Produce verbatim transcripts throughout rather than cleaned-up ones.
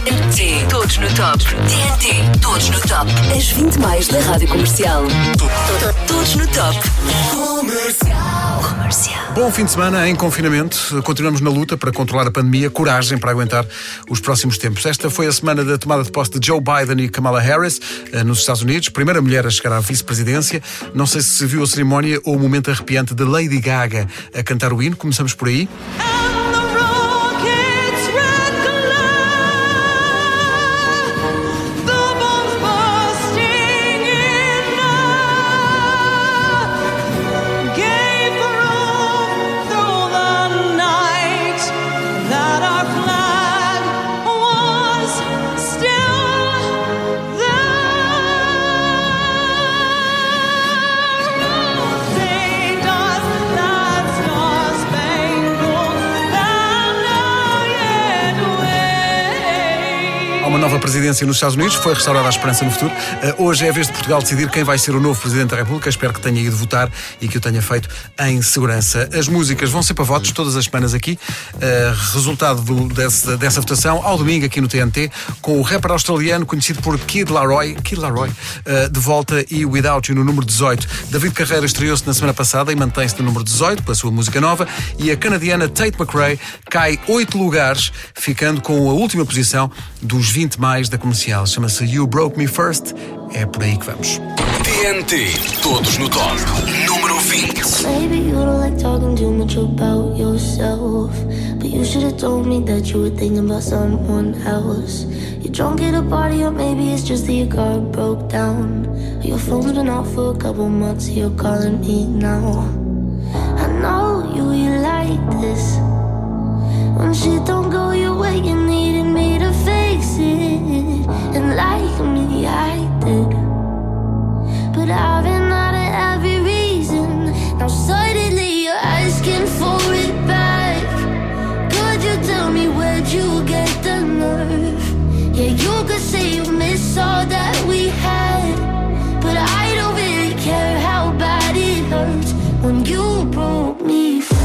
N T, todos no top. T N T, todos no top. As vinte mais da Rádio Comercial. Todos no top. Comercial. Comercial. Bom fim de semana em confinamento. Continuamos na luta para controlar a pandemia. Coragem para aguentar os próximos tempos. Esta foi a semana da tomada de posse de Joe Biden e Kamala Harris nos Estados Unidos. Primeira mulher a chegar à vice-presidência. Não sei se viu a cerimónia ou o momento arrepiante de Lady Gaga a cantar o hino. Começamos por aí. Uma nova presidência nos Estados Unidos, foi restaurada a esperança no futuro. Uh, hoje é a vez de Portugal decidir quem vai ser o novo Presidente da República. Espero que tenha ido votar e que o tenha feito em segurança. As músicas vão ser para votos todas as semanas aqui. Uh, resultado do, dessa, dessa votação ao domingo aqui no T N T, com o rapper australiano conhecido por Kid Laroi, Kid Laroi uh, de volta, e Without You no número dezoito. David Carreira estreou-se na semana passada e mantém-se no número dezoito pela sua música nova, e a canadiana Tate McRae cai oito lugares, ficando com a última posição dos vinte mais da Comercial. Chama-se You Broke Me First. É por aí que vamos. T N T, todos no top. Número vinte. Maybe you don't like talking too much about yourself, but you should have told me that you were thinking about someone else. You're drunk at a party, or maybe it's just that your car broke down. Your phone's been off for a couple months, you're calling me now. I know you, you like this. When shit don't go your way, you needed me to fix it. And like me, I did. But I've been out of every reason. Now suddenly you're asking for it back. Could you tell me where'd you get the nerve? Yeah, you could say you miss all that we had, but I don't really care how bad it hurts when you broke me first.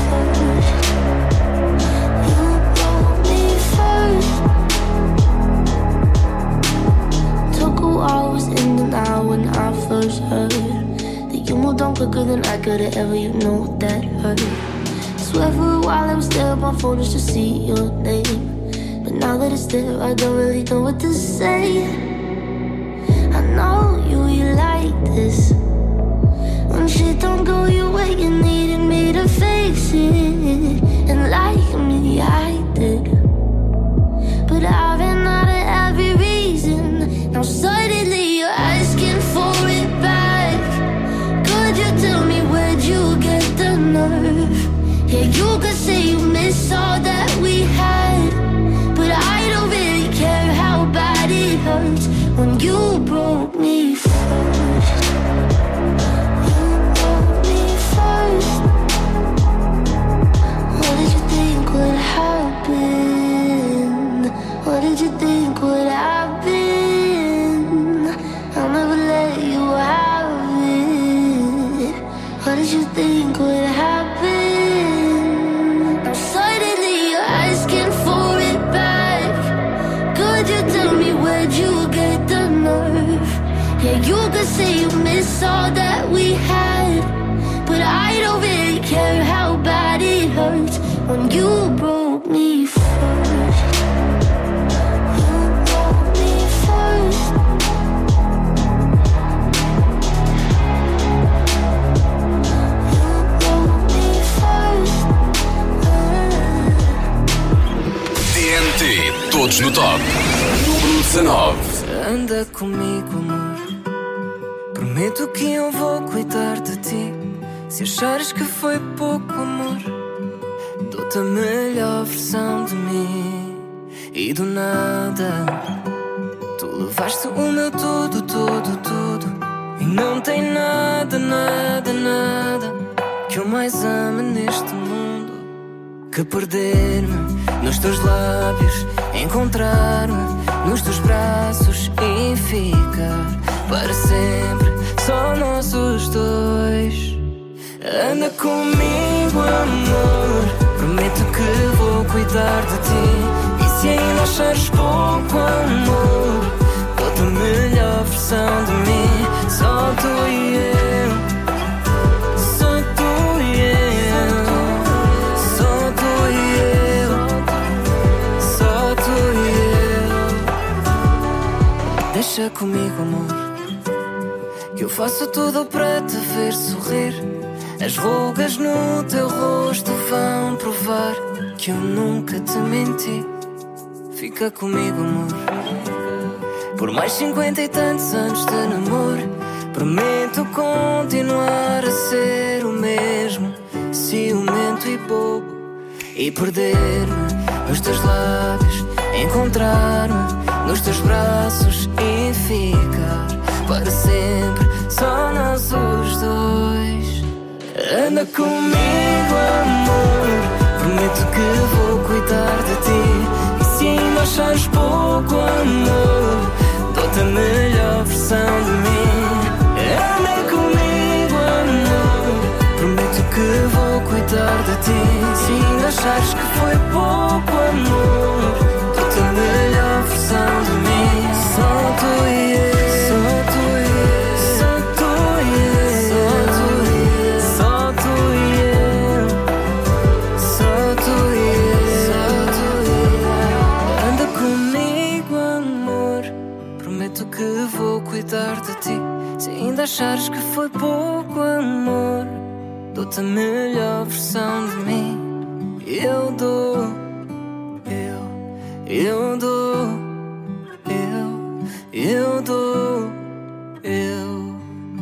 I was in denial when I first heard that you moved on quicker than I could have ever, you know that hurt. Swear for a while I was there on my phone just to see your name, but now that it's there I don't really know what to say. I know you, you like this. When shit don't go your way, you needed me to fix it. And like me, I did. But I've been out of every reason. Now suddenly you're asking for it back. Could you tell me where'd you get the nerve? Yeah, you could say you miss all that we had, but I don't really care how bad it hurts when you broke me first. You broke me first. What did you think would happen? What did you think would happen? I'll never let you have it. What did you think would happen? Now suddenly you're asking for it back. Could you tell me where'd you get the nerve? Yeah, you could say you miss all that we had, but I don't really care how bad it hurts when you broke me first. Todos no top. Número dezanove. Anda comigo, amor. Prometo que eu vou cuidar de ti. Se achares que foi pouco, amor, dou-te a melhor versão de mim. E do nada tu levaste o meu tudo, tudo, tudo. E não tem nada, nada, nada que eu mais ame neste mundo que perder-me nos teus lábios, encontrar-me nos teus braços e ficar para sempre só nós os dois. Anda comigo, amor, prometo que vou cuidar de ti. E se ainda ainda achares pouco amor, dou-te a melhor versão de mim. Só tu e eu, só tu e eu, só tu e eu, só tu e eu. Deixa comigo, amor, que eu faço tudo para te ver sorrir. As rugas no teu rosto vão provar que eu nunca te menti. Fica comigo, amor, por mais cinquenta e tantos anos de namoro. Prometo continuar a ser o mesmo, ciumento e bobo, e perder-me nos teus lábios, encontrar-me nos teus braços e ficar para sempre só nós os dois. Anda comigo, amor, prometo que vou cuidar de ti. E se ainda achares pouco amor, dou-te a melhor versão de mim. Anda comigo, amor, prometo que vou cuidar de ti. Se ainda achares que foi pouco amor, dou-te a melhor versão de mim. Só tu e eu, só tu e eu, só tu e eu, só tu e eu, só tu e eu, só tu e eu. Anda comigo, amor, prometo que vou cuidar de ti. Se ainda achares que foi pouco amor, dou-te a melhor versão de mim. Eu dou, eu, eu dou, eu, eu dou, eu,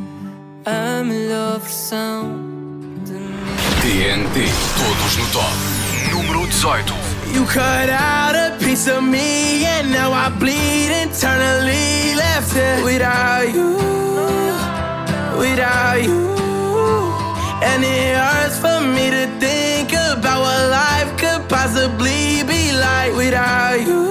a melhor versão de mim. T N T, todos no top. Número dezoito. You cut out a piece of me and now I bleed internally. Left it without you, without you. And it hurts for me to think about what life could possibly be like without you,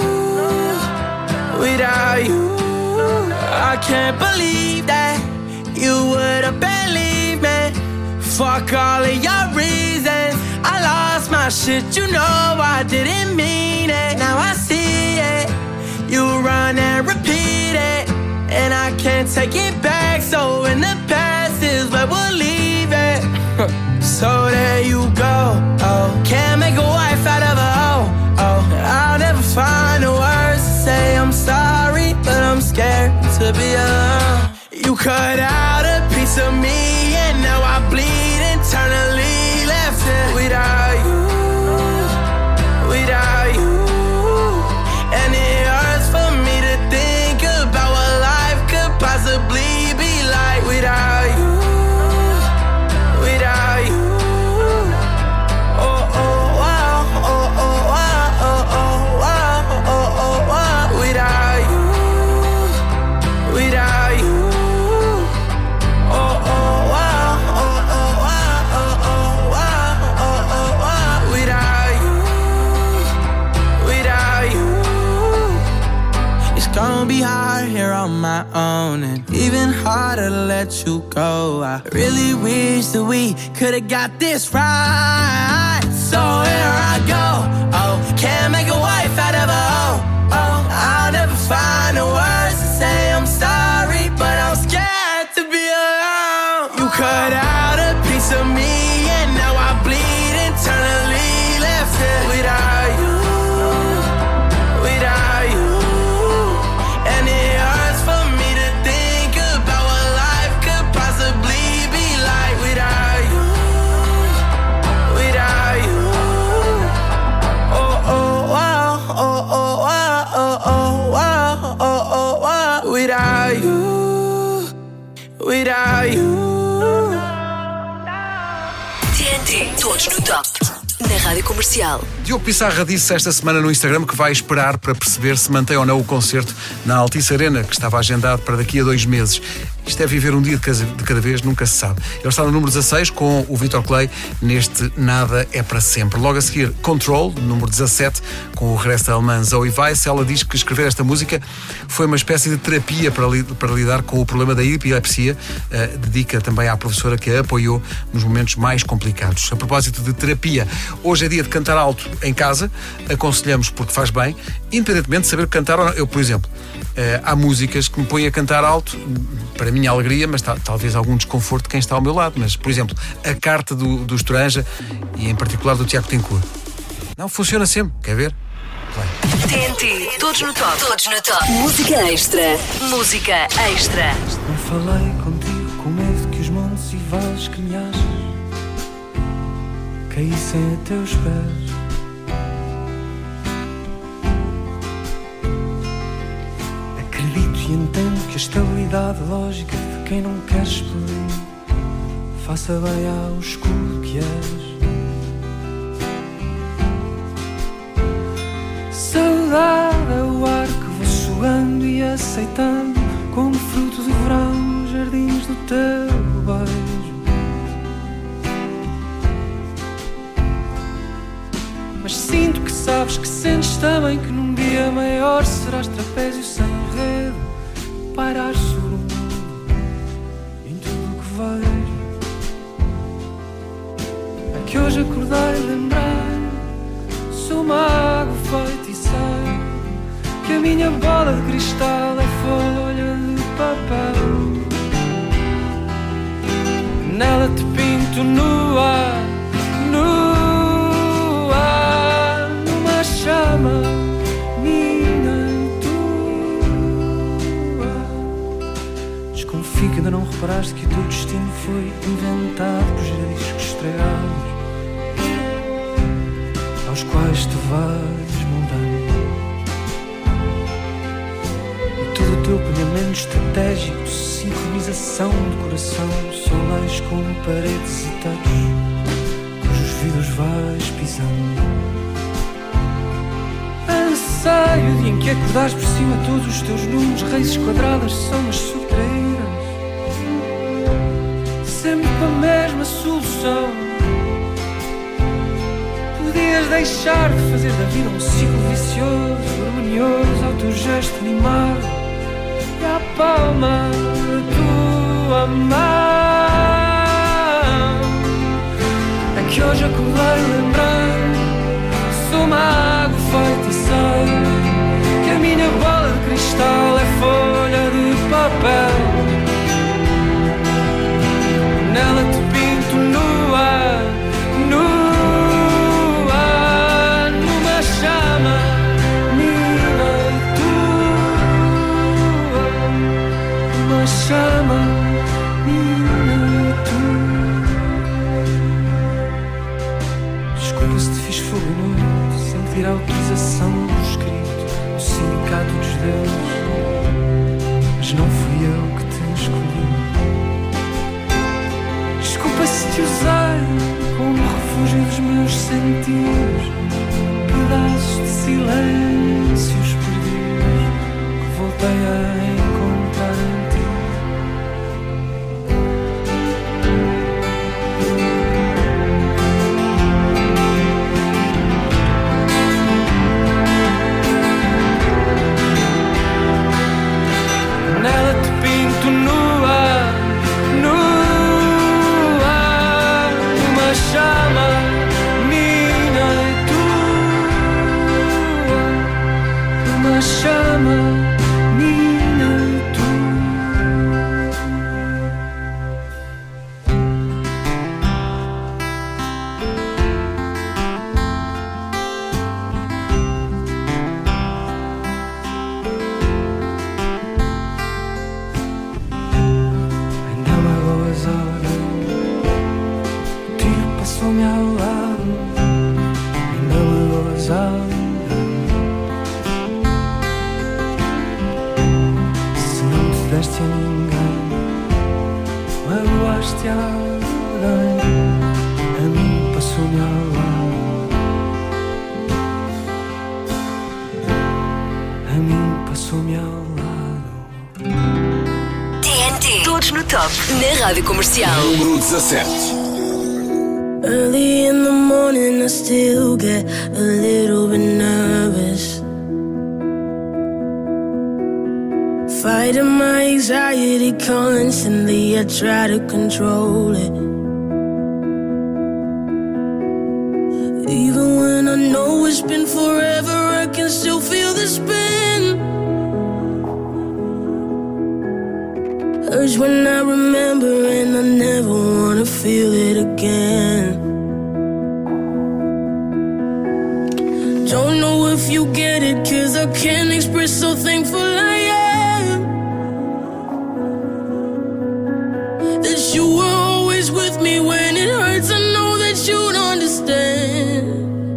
without you. I can't believe that you would have believed me. Fuck all of your reasons, I lost my shit, you know I didn't mean it. Now I see it, you run and repeat it, and I can't take it back. So in the past is where we'll leave it. So there you go, oh, can't make a wife out of a hoe, oh. I'll never find the words to say I'm sorry, but I'm scared to be alone. You cut out a piece of me and now I bleed internally. Left it without you, without you. And it hurts for me to think about what life could possibly be like without you, without you. Oh, oh, wow, oh, oh, wow, oh, oh, wow, oh, oh, wow. Without you, without you. Oh, oh, wow, oh, oh, wow, oh, oh, wow, oh, oh, wow. Without you, without you. It's gonna be hard here on my own, and even harder to let you go. I really wish that we could've got this right. So here I go, oh, can't make a wife out of a hoe, oh. I'll never find the words to say I'm sorry, but I'm scared to be alone. You cut out a piece of me and now I bleed internally. Left it without you, without you. And it hurts for me to think about what life could possibly be like without you, without you. Oh, oh, wow, oh, oh, wow, oh, oh, wow, oh, oh, wow. Without you, without you. T N T, todos no top. Na Rádio Comercial. Diogo Pissarra disse esta semana no Instagram que vai esperar para perceber se mantém ou não o concerto na Altice Arena, que estava agendado para daqui a dois meses. Isto é viver um dia de cada vez, nunca se sabe. Ele está no número dezasseis com o Vítor Clay neste Nada é para Sempre. Logo a seguir, Control, número dezassete, com o regresso da alemã Zoe Weiss. Ela diz que escrever esta música foi uma espécie de terapia para, li- para lidar com o problema da epilepsia. Uh, dedica também à professora que a apoiou nos momentos mais complicados. A propósito de terapia, hoje é dia de cantar alto em casa. Aconselhamos porque faz bem independentemente de saber cantar ou não. Eu, por exemplo, uh, há músicas que me põem a cantar alto, para a minha alegria, mas ta- talvez algum desconforto de quem está ao meu lado. Mas, por exemplo, a carta do, do Estoranja e em particular do Tiago Tencourt. Não, funciona sempre, quer ver? T N T, todos no top. Todos no top. Música extra. Música extra. Não falei contigo com medo que os montes e vales que me achas caíssem a teus pés. Acredito e entendo que a estabilidade lógica de quem não quer explodir faça bem ao escudo que és. Saudade é o ar que vou sugando e aceitando como fruto do verão os jardins do teu beijo. Mas sinto que sabes que sentes também que num dia maior serás trapézio sem rede, pairar sobre o mundo em tudo o que vejo. É que hoje acordei e lembrei, sou uma água feita e sei que a minha bola de cristal é folha de papel. Nela te pinto nua, nua, numa chama minha e tua. Desconfio que ainda não reparaste que o teu destino foi inventado por discos estragados aos quais te vais moldando. E todo o teu planeamento estratégico de sincronização do coração são leis como paredes e teitos cujos vidros vais pisando. Anseio de em que acordares por cima todos os teus números, raízes quadradas são as subtraídas, sempre com a mesma solução. Podias deixar de fazer da vida um ciclo vicioso, harmonioso ao teu gesto animado e à palma da tua mão. É que hoje acordei lembrando, sou uma água feita e sei que a minha bola de cristal é folha de papel. Nela te pinto nua, nua, chama minha e tua, uma chama minha e tua. Desculpa se te fiz fogo e noite sem pedir autorização por escrito no sindicato dos deuses, mas não fui eu que te escolhi. Desculpa se te usei como refúgio dos meus sentidos, pedaços de silêncios perdidos que voltei a encontrar em ti. Nela te pinto nua, nua, uma chama minha e tua, uma chama minha e tua. Ainda me agora, o tiro passou-me ao lado. Ainda me agora, deste a ninguém, magoaste a alguém, a mim passou-me ao lado, a mim passou-me ao lado. T N T, todos no top, na Rádio Comercial. Número dezassete. Early in the morning I still get a little bit nervous, fighting my anxiety constantly, I try to control it. Even when I know it's been forever, I I can still feel the spin. Urge when I remember and I never wanna feel it again. Don't know if you get it, cause I can't express how thankful I am that you were always with me when it hurts. I know that you'd understand.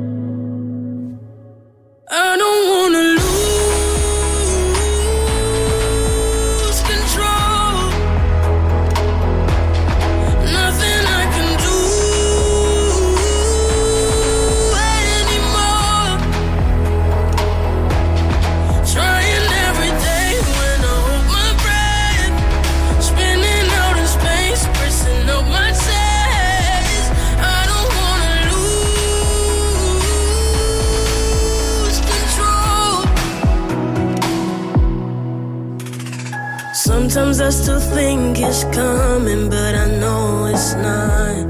I don't wanna lose control. Nothing I can do anymore. Trying every day when I hold my breath, spinning out in space, pressing up my chest. I don't wanna lose control. Sometimes I still think it's coming, but I know it's not.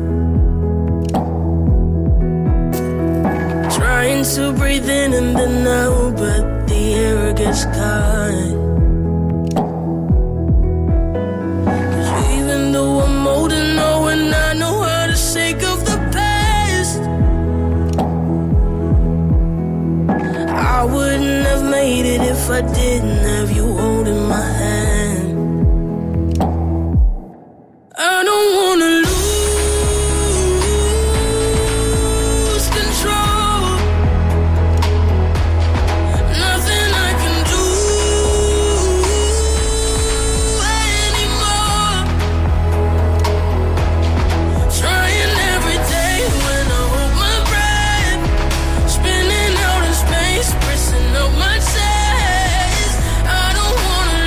Trying to breathe in and then out, but the air gets caught. 'Cause even though I'm older now and I know how to shake off the past, I wouldn't have made it if I didn't have you holding my hand. I don't wanna lose control. Nothing I can do anymore. Trying every day when I hold my breath, spinning out in space, pressing up my chest. I don't wanna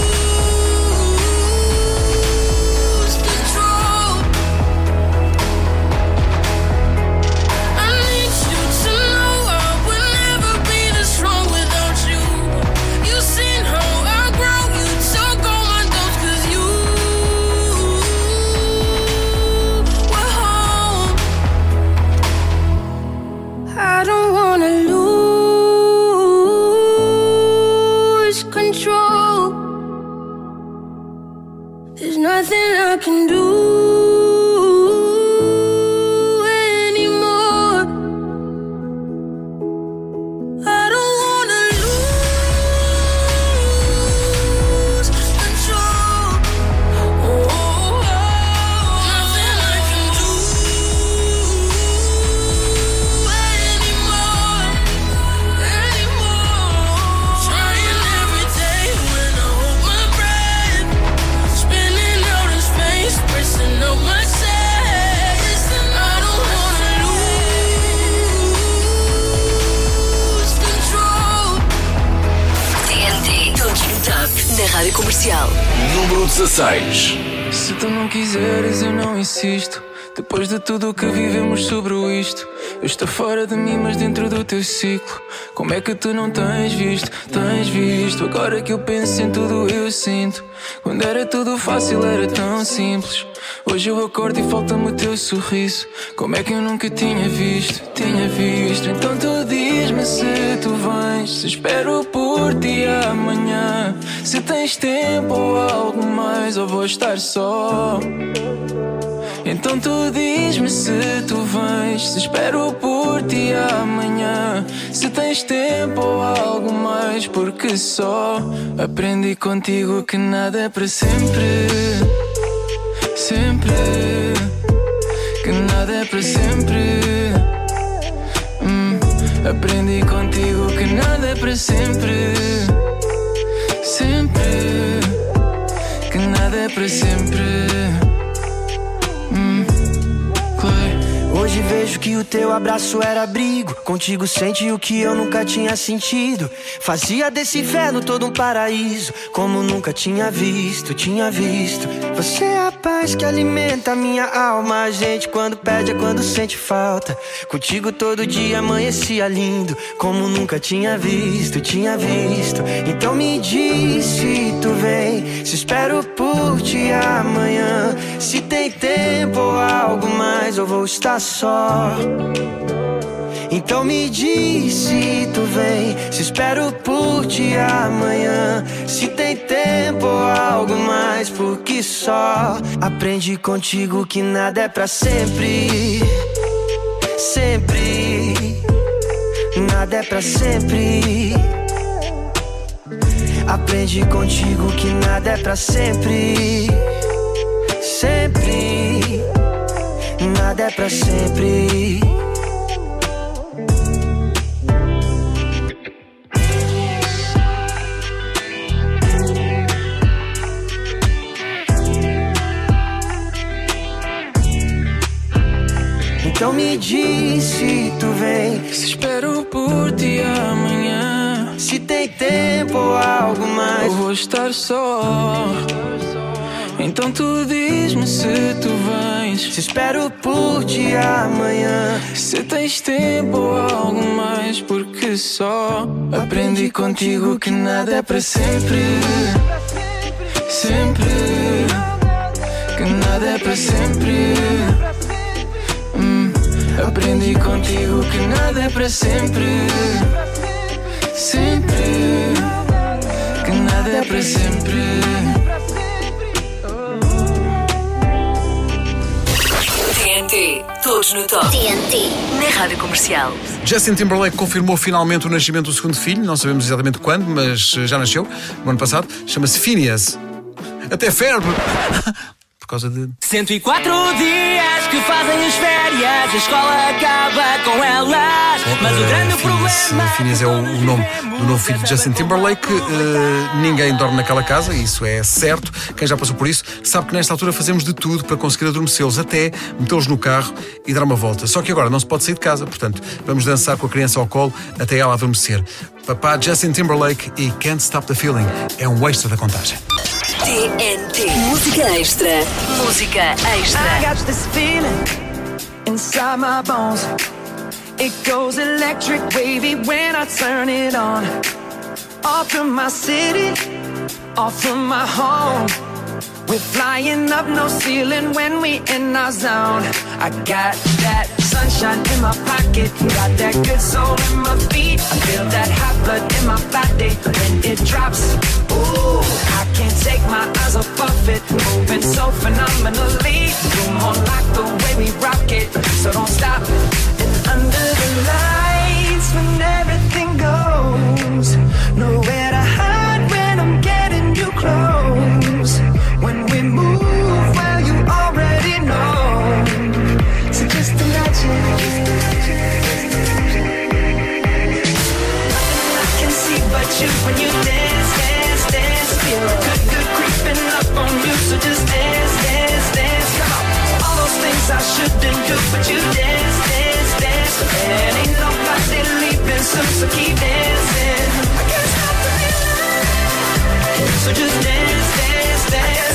lose control. I need you to know I would never be this strong without you. You've seen how I grow, you took all my doubts 'cause you were home. I don't wanna lose control. There's nothing I can do anymore. I don't wanna lose control. Oh, nothing I can do anymore. Anymore. Trying every day when I hold my breath, spinning out in space, pressing up my chest. And I don't wanna lose control. T N T, todos no top, na Rádio Comercial. Número dezasseis. Se tu não quiseres, eu não insisto. Depois de tudo o que vivemos sobre isto, eu estou fora de mim, mas dentro do teu ciclo. Como é que tu não tens visto? Tens visto? Agora que eu penso em tudo, eu sinto. Quando era tudo fácil, era tão simples. Hoje eu acordo e falta-me o teu sorriso. Como é que eu nunca tinha visto? Tinha visto. Então tu diz-me se tu vens, se espero por ti amanhã, se tens tempo ou algo mais, ou vou estar só. Então tu diz-me se tu vens, se espero por ti amanhã, se tens tempo ou algo mais, porque só aprendi contigo que nada é para sempre. Sempre, que nada é para sempre. hum, Aprendi contigo que nada é para sempre. Sempre, que nada é para sempre. hum, Hoje vejo que o teu abraço era abrigo. Contigo senti o que eu nunca tinha sentido. Fazia desse inferno todo um paraíso, como nunca tinha visto, tinha visto. Você é a paz que alimenta a minha alma. A gente quando pede é quando sente falta. Contigo todo dia amanhecia lindo, como nunca tinha visto, tinha visto. Então me diz se tu vem, se espero por ti amanhã, se tem tempo ou algo mais, ou vou estar só. Então me diz se tu vem, se espero por ti amanhã, se tem tempo ou algo mais, porque só aprendi contigo que nada é pra sempre. Sempre, nada é pra sempre. Aprendi contigo que nada é pra sempre. Sempre, nada é pra sempre. Então me diz se tu vem, se espero por ti amanhã, se tem tempo ou algo mais, eu vou estar só. Então tu diz-me se tu vens, se espero por ti amanhã, se tens tempo ou algo mais, porque só aprendi contigo que nada é para sempre. Sempre, que nada é para sempre. hum, Aprendi contigo que nada é para sempre. Sempre, que nada é para sempre. T N T, todos no top. T N T, na Rádio Comercial. Justin Timberlake confirmou finalmente o nascimento do segundo filho. Não sabemos exatamente quando, mas já nasceu, no ano passado. Chama-se Phineas. Até ferve. Por causa de... cento e quatro dias que fazem as férias, a escola acaba com elas. Mas o grande problema... Phineas é o, o nome do novo filho de Justin Timberlake. Uh, ninguém dorme naquela casa, isso é certo. Quem já passou por isso sabe que nesta altura fazemos de tudo para conseguir adormecê-los, até metê-los no carro e dar uma volta. Só que agora não se pode sair de casa, portanto vamos dançar com a criança ao colo até ela adormecer. Papá Justin Timberlake e Can't Stop the Feeling é um extra da contagem. T N T, música extra, música extra. I got this feeling inside my bones. It goes electric wavy when I turn it on. Off from my city, off from my home. We're flying up no ceiling when we in our zone. I got that sunshine in my pocket, got that good soul in my feet. I feel that hot blood in my body when it drops. Ooh, I can't take my eyes off of it, moving so phenomenally. You're more like the way we rock it, so don't stop. And under the lights when everything goes, nowhere to hide when I'm getting you close. When we move, well, you already know. So just imagine. Nothing I can see but you when you dance, dance, dance. Feel good, good creeping up on you. So just dance, dance, dance. Come on. All those things I shouldn't do, but you dance, dance, dance. And ain't nobody leaving soon, so keep dancing. I can't stop the feeling. So just dance, dance, dance.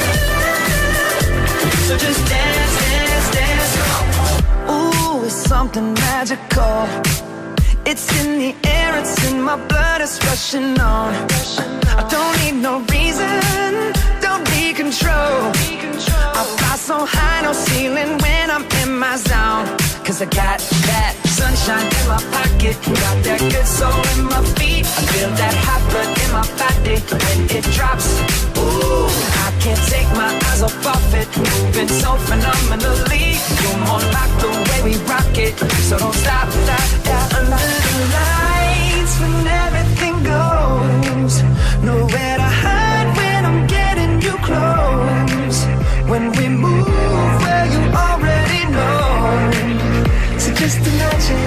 So just dance, dance, dance. Ooh, it's something magical. It's in the air, it's in my blood, it's rushing on. I don't need no reason, don't be control. I fly so high, no ceiling when I'm in my zone. Cause I got that sunshine in my pocket, got that good soul in my feet. I feel that hot blood in my body when it drops. Ooh, I can't take my eyes off of it, moving so phenomenally. You're more like the way we rock it, so don't stop, stop, stop. Under the lights when everything goes, nowhere to hide when I'm getting you close. When we move, well, you already know. So just imagine.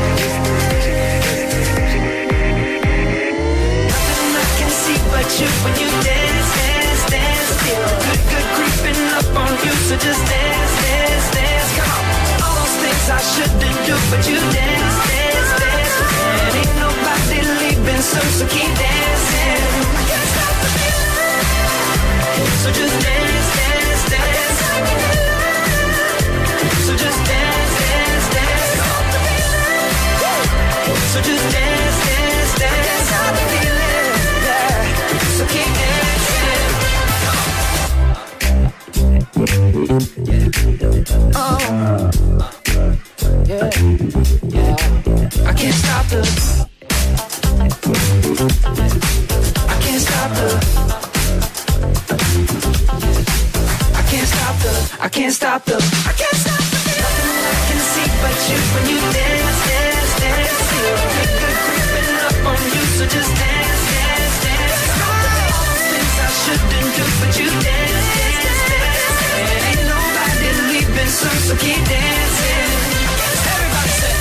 Nothing I can see but you when you dance, dance, dance. Feel good, good creeping up on you. So just dance, dance, dance. Come on. All those things I shouldn't do, but you dance, dance, dance. And ain't nobody leaving soon, so keep dancing. I can't stop the feeling. So just dance, dance, dance. So just dance, dance, dance. So just dance, dance, dance. I'm feeling, yeah. So keep dancing. Oh, yeah, yeah. when you dance, dance, dance. Feel good, good creeping up on you, so just dance, dance, dance. All the things I shouldn't do, but you dance, dance, dance. And ain't nobody leaving soon, so keep dancing. Everybody say.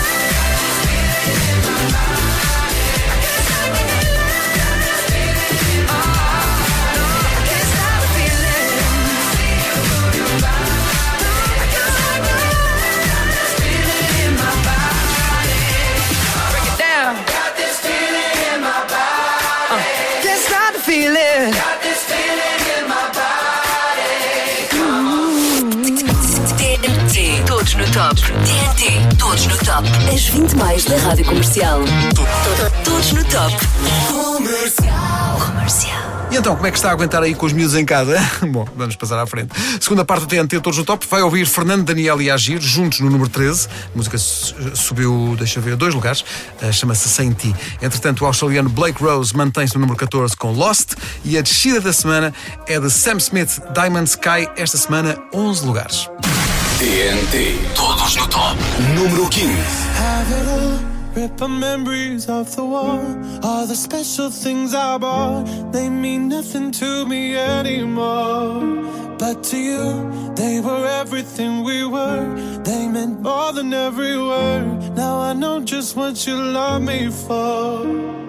Todos no top. T N T. Todos no top. As vinte mais da Rádio Comercial. Todos no top. Comercial. Comercial. E então, como é que está a aguentar aí com os miúdos em casa? Bom, vamos passar à frente. Segunda parte do T N T Todos no Top. Vai ouvir Fernando, Daniel e Agir juntos no número treze. A música subiu, deixa ver, dois lugares. Uh, Chama-se Sem Ti. Entretanto, o australiano Blake Rose mantém-se no número catorze com Lost. E a descida da semana é de Sam Smith, Diamond Sky. Esta semana, onze lugares. T N T Todos no Top. Número quinze. Have it all. Rip our memories off the wall. All the special things I bought, they mean nothing to me anymore. But to you, they were everything we were. They meant more than every word. Now I know just what you love me for.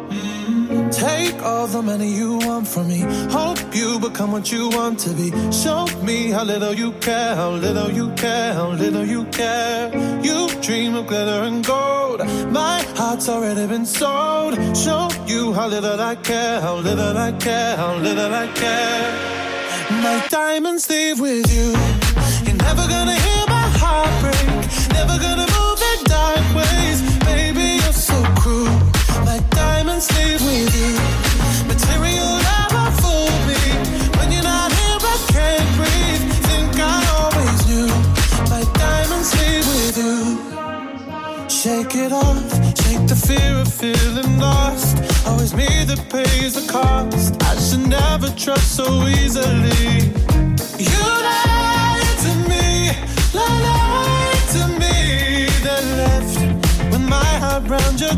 Mm. Take all the money you want from me. Hope you become what you want to be. Show me how little you care, how little you care, how little you care. You dream of glitter and gold. My heart's already been sold. Show you how little I care, how little I care, how little I care. My diamonds leave with you. You're never gonna hear my heart break. Never gonna move in dark ways. Baby, you're so cruel. My diamonds leave with you. Material never fooled me. When you're not here, I can't breathe. Think I always knew. My diamonds leave with you. Shake it off, shake the fear of feeling lost. Always me that pays the cost. I should never trust so easily. You lied to me, lied to me. Then left with my heart round your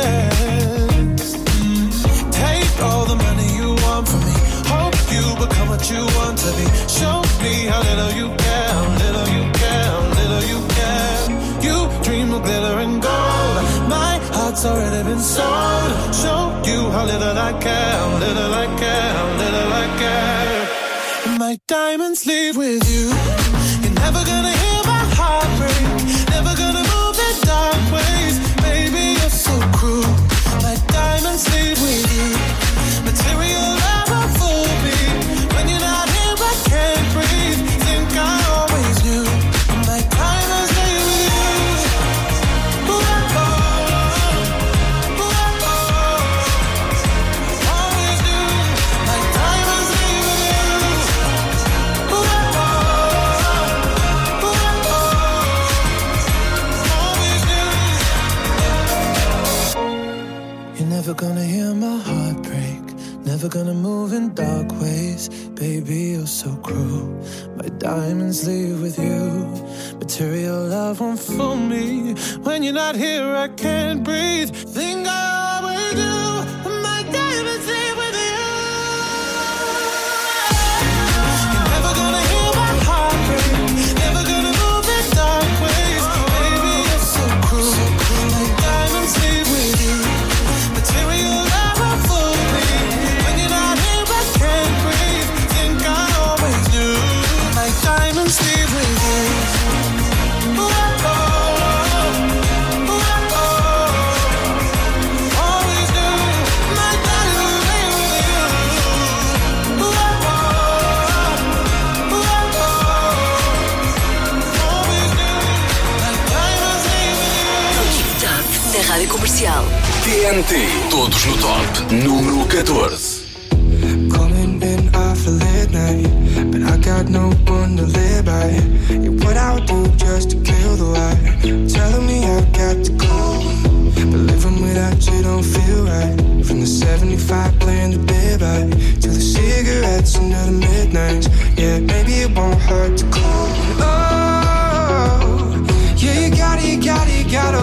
chest. Mm. Take all the money you want from me. Hope you become what you want to be. Show me how little you care, how little you care, how little you care. You dream of glitter and gold. My heart's already been sold. Show you how little I care, how little I care, how little I care. And my diamonds leave with you. You're never gonna hear my heart break. Never gonna move in dark ways. Baby, you're so cruel. My diamonds leave with you. Material never fooled me. When you're not here, I can't breathe. Think I always knew. My diamonds leave with you. Never gonna hear my heart break. Never gonna move in dark ways. Baby, you're so cruel. My diamonds leave with you. Material love won't fool me. When you're not here, I can't breathe. Think I always do. My diamonds leave with you. You're never gonna hear my heart break. Never gonna move in dark ways. Baby, you're so cruel. My diamonds leave with you. Material never fooled me. When you're not here, I can't breathe. Think I always knew. My diamonds leave with you. Ooh, oh, ooh, oh, always knew. My diamonds leave with you. Ooh, oh, ooh, oh, always knew. My diamonds leave with you. Top da Rádio Comercial. T N T Todos no Top. Número catorze. Coming in off a late night, but I got no one to live by. Yeah, what I would do just to kill the light. Telling me I got to go, but living without you don't feel right. From the seventy-five playing the dead by to the cigarettes under the midnights. Yeah, maybe it won't hurt to call. Oh, yeah, you gotta, you gotta, you gotta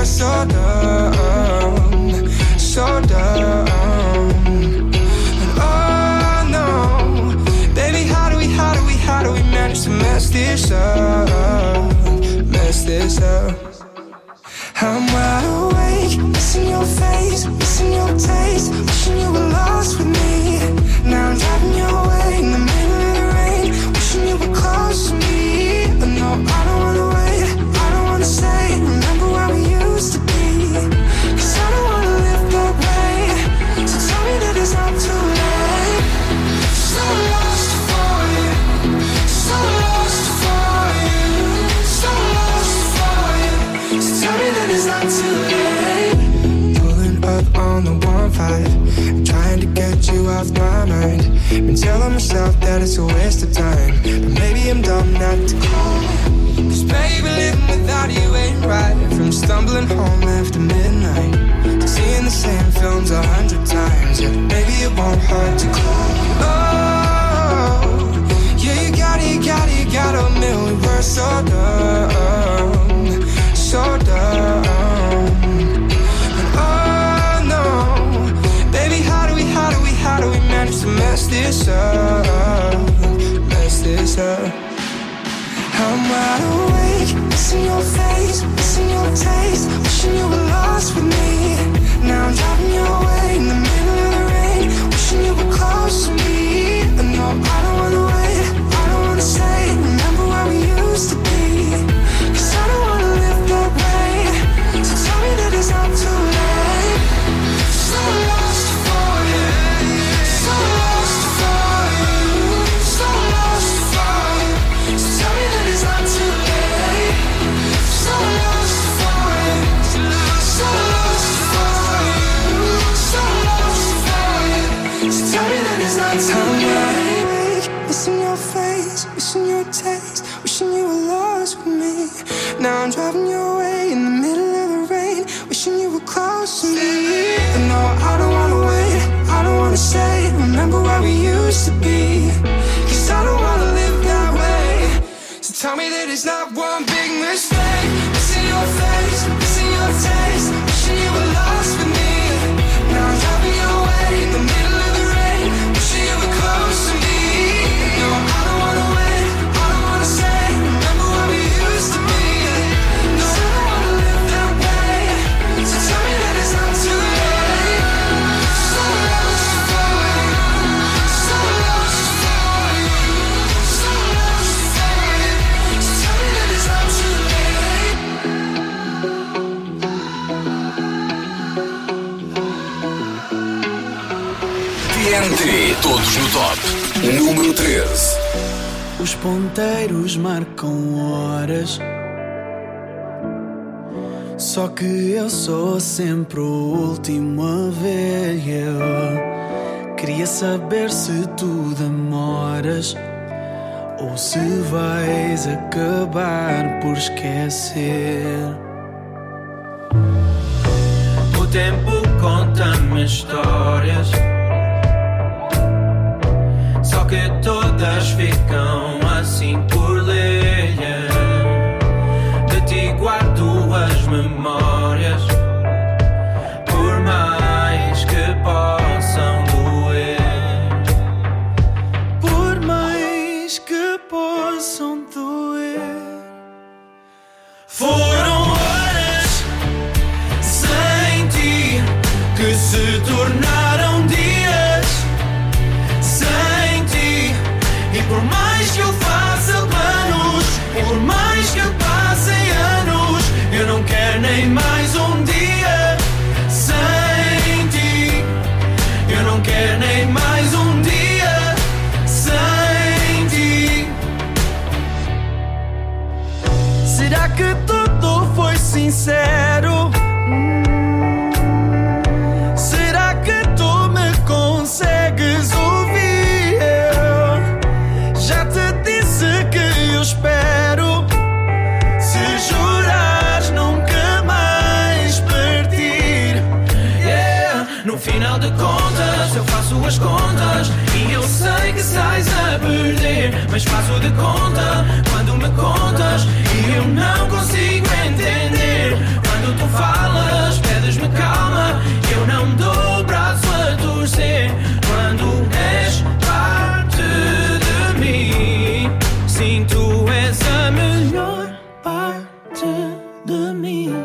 were so dumb, so dumb. And oh no, baby, how do we, how do we, how do we manage to mess this up, mess this up? I'm wide awake, missing your face, missing your taste, wishing you were lost with me. Now I'm driving your way in the middle of the rain, wishing you were close to me. But no, I don't wanna wait, I don't wanna say, remember where we used to be. Cause I don't wanna live that way, so tell me that it's not too late. So lost for you, so lost for you, so lost for you. So tell me that it's not too late. Pulling up on the one five, trying to get you off my mind. Been telling myself that it's a waste of time, but maybe I'm dumb not to call. Cause baby, living without you ain't right. From stumbling home after midnight to seeing the same films a hundred times, yeah, maybe it won't hurt to call. Oh, yeah, you got it, you got it, you got to admit we were so dumb, so dumb. And oh no, baby, how do we, how do we, how do we manage to mess this up, mess this up? I'm wide awake, missing your face, missing your taste, wishing you were lost with me. Now I'm driving your way in the middle of the rain, wishing you were close to me. But no, I don't wanna wait, I don't wanna say, remember where we used to be. Cause I don't wanna live that way, so tell me that it's not too late. So lost for you, so lost for you, so lost for you. So tell me that it's not too late. So lost for you, so lost for you, so lost for you. So tell me that it's not too late. Missing your face, missing your taste, wishing you were lost with me. Now I'm driving your way in the middle of the rain, wishing you were close to me. But no, I don't wanna wait, I don't wanna say, remember where we used to be. Cause I don't wanna live that way, so tell me that it's not one big mistake. Missing your face, missing your taste, wishing you were lost with me. Now I'm driving your way in the middle of the rain, wishing you were close to me. No, I don't wanna wait, I don't wanna say, remember where we used to be. No, I don't wanna live that way, so tell me that it's not too late. So lost for you, so lost for you, so lost for you. So tell me that it's not too late. T N T, todos no top. Número treze. Os ponteiros marcam horas, só que eu sou sempre o último a ver. Eu queria saber se tu demoras ou se vais acabar por esquecer. O tempo conta-me histórias, só que todas ficam assim por ler. De ti guardo as memórias, por mais que possam doer. Por mais que possam doer. Foram horas sem ti que se tornaram dias sem ti. E por mais que eu faça planos, por mais que passem anos, eu não quero nem mais um dia sem ti. Eu não quero nem mais um dia sem ti. Será que tudo foi sincero? Hum, será que tu me consegues ouvir? Eu já te disse que eu espero. Se jurares nunca mais partir. Yeah. No final de contas eu faço as contas e eu sei que sais a perder, mas faço de conta quando me contas e eu não consigo entender. Quando Quando tu falas, pedes-me calma, eu não dou o braço a torcer. Quando és parte de mim, sim, tu és a melhor parte de mim.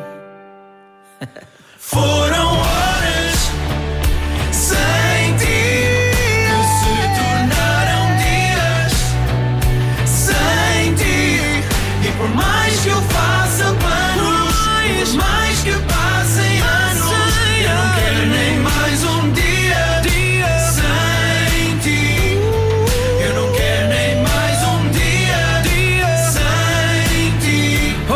Foram horas sem ti que se tornaram dias sem ti. E por mais que eu faça planos, por mais que passem anos, eu não quero nem mais um dia, dia sem ti. Eu não quero nem mais um dia, dia sem ti. Oh,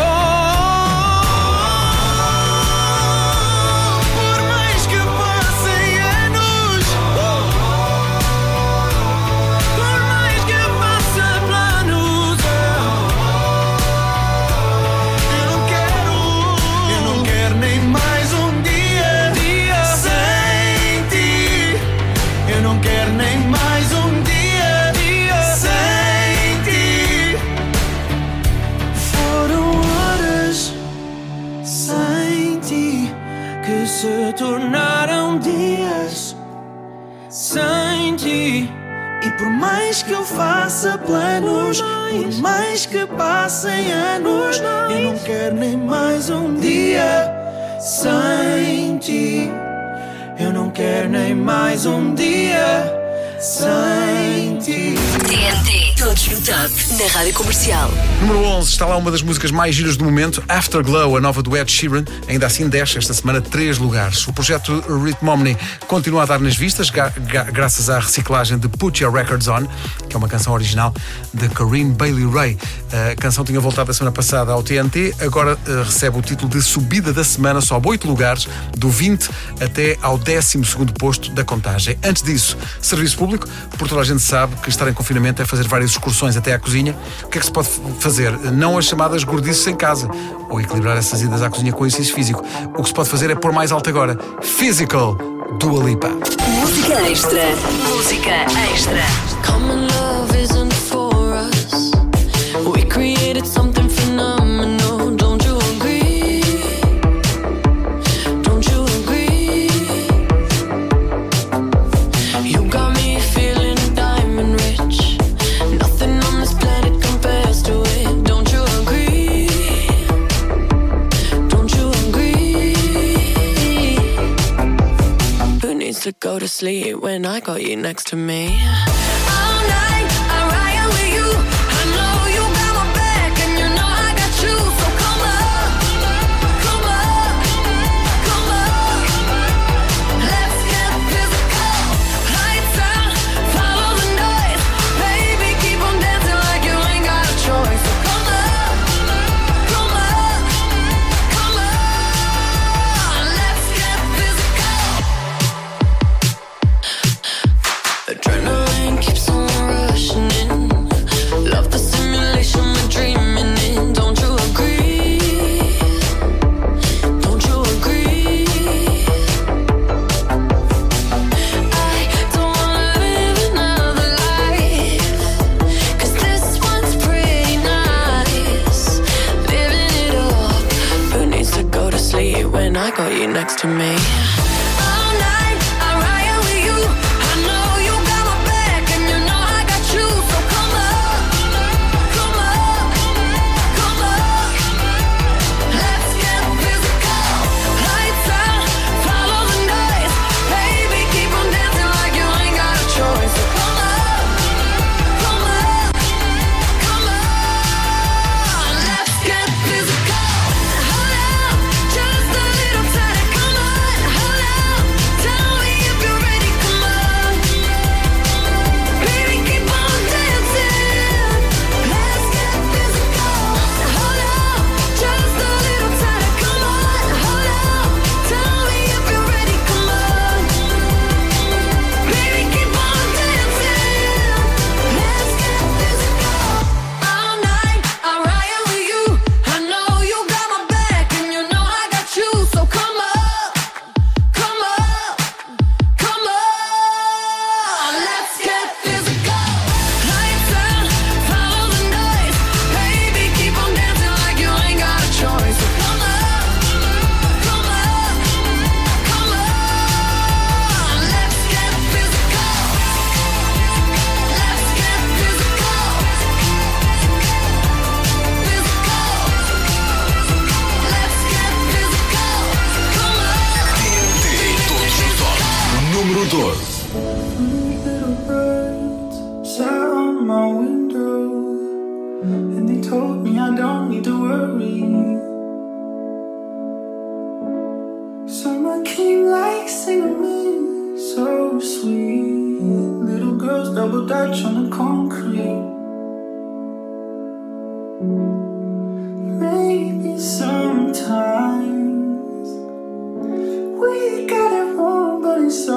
por mais que passem anos, por mais que faça planos, eu não quero, eu não quero nem mais um dia, dia sem ti. Eu não quero nem mais um dia, dia sem ti. Foram horas sem ti que se tornaram dias sem ti. E por mais que eu faça planos, por mais que passem anos, eu não quero nem mais um dia sem ti. Eu não quero nem mais um dia sem ti. T N T, todos no top, na Rádio Comercial. Número onze, está lá uma das músicas mais giras do momento, Afterglow, a nova do Ed Sheeran. Ainda assim desce esta semana três lugares. O projeto Rhythm Omni continua a dar nas vistas, ga- ga- graças à reciclagem de Put Your Records On, que é uma canção original de Corinne Bailey Rae. A canção tinha voltado a semana passada ao T N T, agora uh, recebe o título de subida da semana, sobe oito lugares, do vinte até ao décimo segundo posto da contagem. Antes disso, serviço público, porque toda a gente sabe que estar em confinamento é fazer várias excursões até à cozinha. O que é que se pode fazer? Não as chamadas gordices em casa, ou equilibrar essas idas à cozinha com exercício físico. O que se pode fazer é pôr mais alto agora. Physical, Dua Lipa. Música extra. Música extra. Common love isn't for us. We created something phenomenal. Don't you agree? Don't you agree? You got me feeling diamond rich. Nothing on this planet compares to it. Don't you agree? Don't you agree? Who needs to go to sleep when I got you next to me? All night, I ride with you. I know you got my back, and you know I got you. So come on, come on, come on. Let's get physical. Lights out, follow the noise. Baby, keep on dancing like you ain't got a choice. So come on, come on, come on. Let's get physical. Adrenaline keeps on rushing in. Love the simulation we're dreaming in. Don't you agree? Don't you agree? I don't wanna live another life, 'cause this one's pretty nice. Living it up. Who needs to go to sleep when I got you next to me? All night, I ride with you. I know you got my back, and you know I got you. So come on, come on, come on. Let's get physical. Lights out, follow the noise. Baby, keep on dancing like you ain't got a choice. So come on, come on, come on. Let's get physical. Hold on, just a little tighter. Come on, doze. Little birds sat on my window, and they told me I don't need to worry. Summer came like cinnamon, so sweet. Little girls double dutch on the concrete. Maybe sometimes we got it wrong, but it's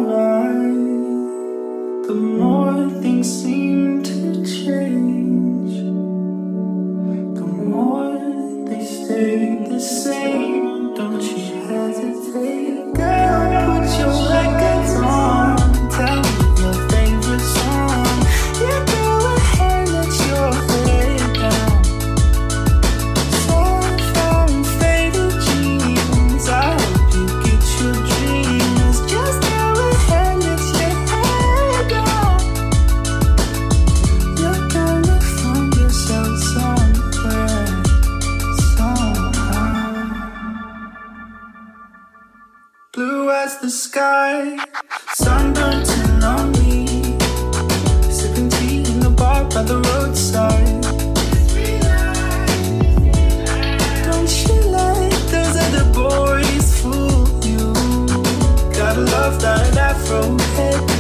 alright. The more things seem to change, the more they stay the same. Don't you hesitate, girl, put your records on. Tell me your favorite song. You go ahead, let your head down. So far and faded jeans, I hope you get your dreams. Just go ahead, let your head down. You're gonna find yourself somewhere, somehow. Blue as the sky, sunburnt and lonely, sipping tea in the bar by the roadside. Don't you let those other boys fool you. Gotta love that afro head.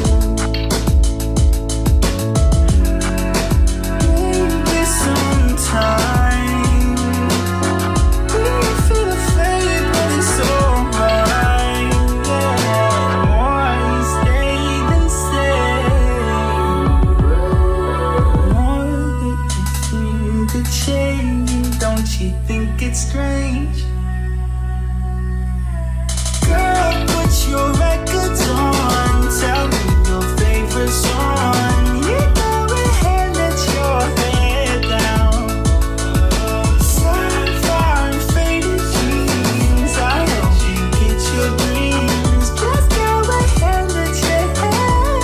Maybe sometime we feel the fade, but it's alright. Yeah, why stay the same? More that you seem to change. Don't you think it's strange? Girl, put your records on. Tell me your favorite song. You go ahead, let your head down. Sunflower and faded jeans, I hope you get your dreams. Just go ahead, let your head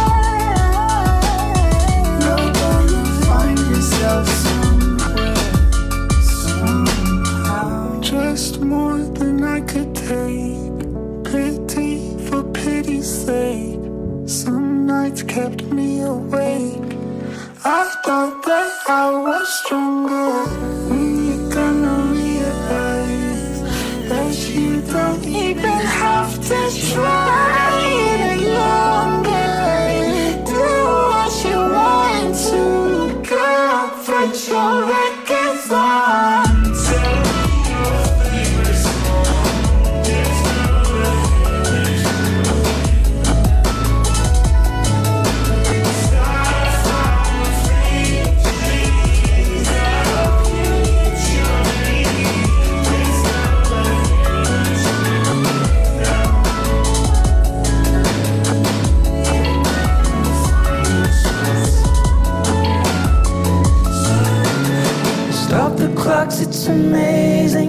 down. You're gonna find yourself somewhere, somehow. Just more than I could take. Pity for pity's sake. Some nights kept me awake. I thought that I was stronger. When you gonna realize that you don't even have to try any longer. Do what you want to, girl. Put your records on. Tell me your favorite song. Stop the clocks, it's amazing.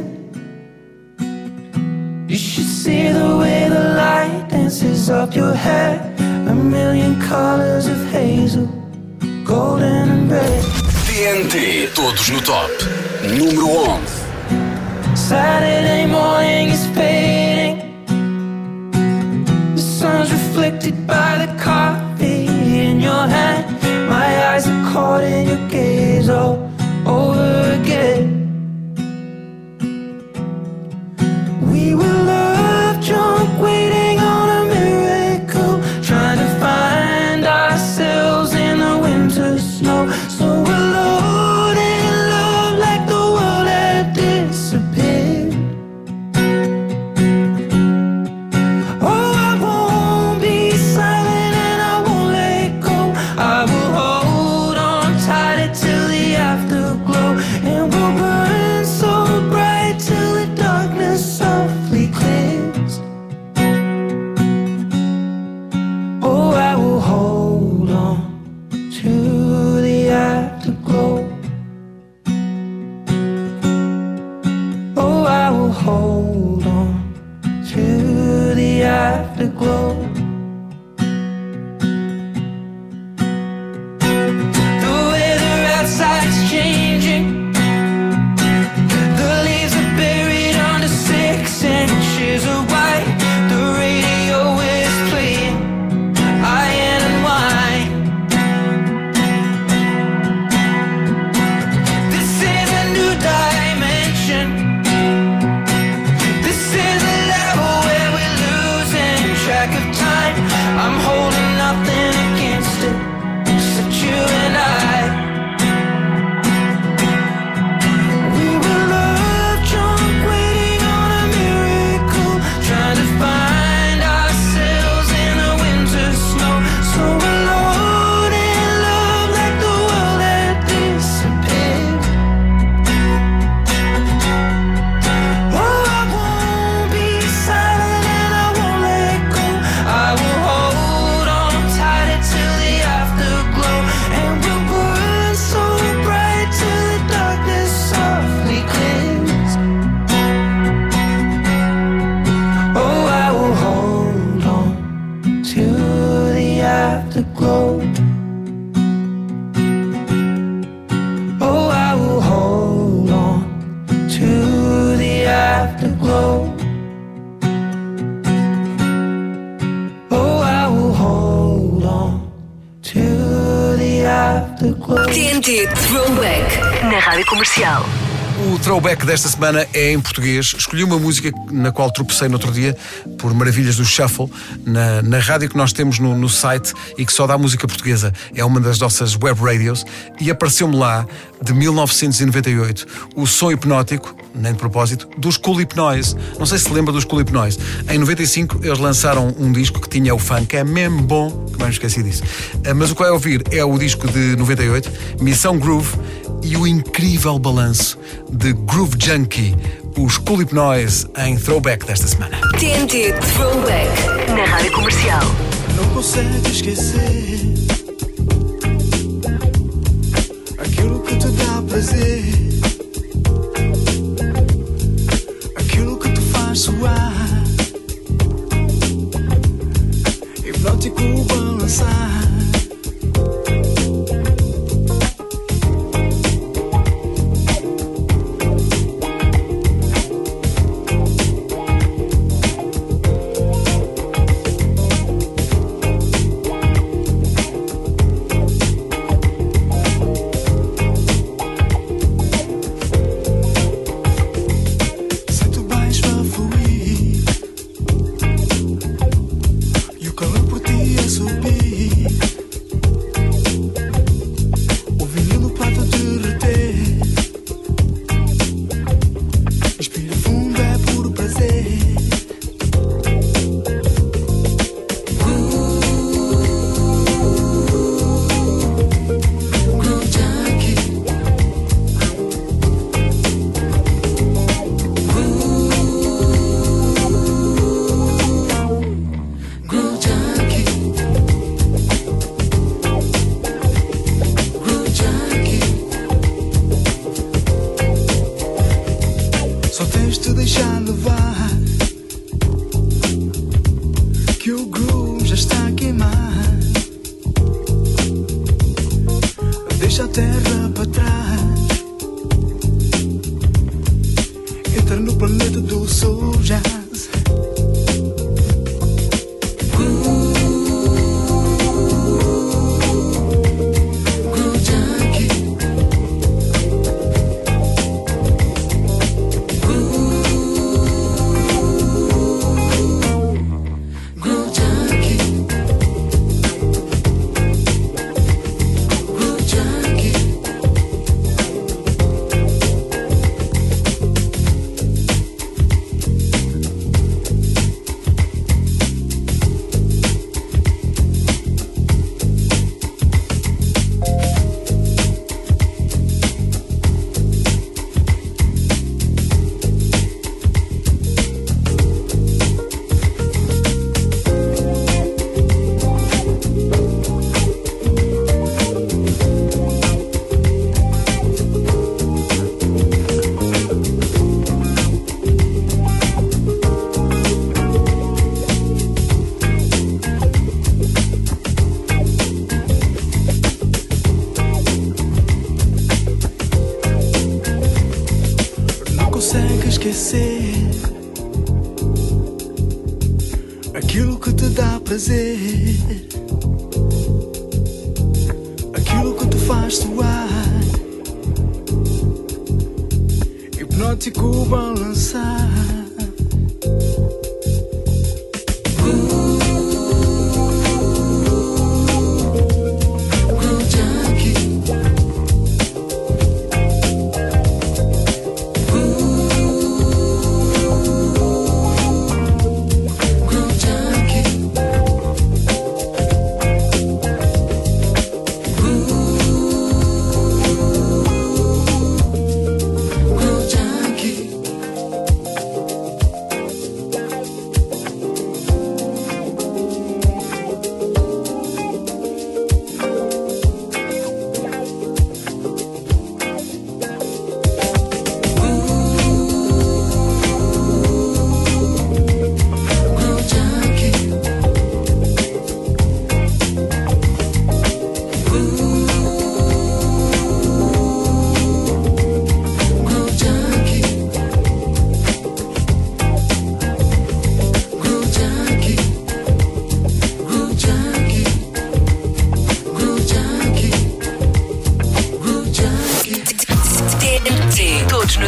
You should see the way the light dances up your hair. A million colors of hazel, golden and red. T N T, todos no top. Número onze. Saturday morning is fading. The sun's reflected by the coffee in your hand. My eyes are caught in your gaze all over again. We were love drunk, waiting on a miracle, trying to find ourselves in the winter snow. So alone in love, like the world had disappeared. the afterglow. Oh, I will hold on to the afterglow. Oh, I will hold on to the afterglow. T N T Throwback na Rádio Comercial. O throwback desta semana é em português. Escolhi uma música na qual tropecei no outro dia por maravilhas do Shuffle, na, na rádio que nós temos no, no site e que só dá música portuguesa. É uma das nossas web radios e apareceu-me lá, de mil novecentos e noventa e oito, o som hipnótico, nem de propósito, dos Cool Hypnoise. Não sei se lembra dos Cool Hypnoise. Em noventa e cinco eles lançaram um disco que tinha o funk, é mesmo bom, que não me esqueci disso. Mas o que vai ouvir é o disco de noventa e oito, Missão Groove, e o incrível balanço de Groove Junkie, os Cool Hypnoise em throwback desta semana. T N T Throwback na Rádio Comercial. Não consegue esquecer aquilo que te dá prazer, aquilo que te faz suar, hipnótico balançar. Aquilo que te dá prazer, aquilo que te faz suar, hipnótico balançar.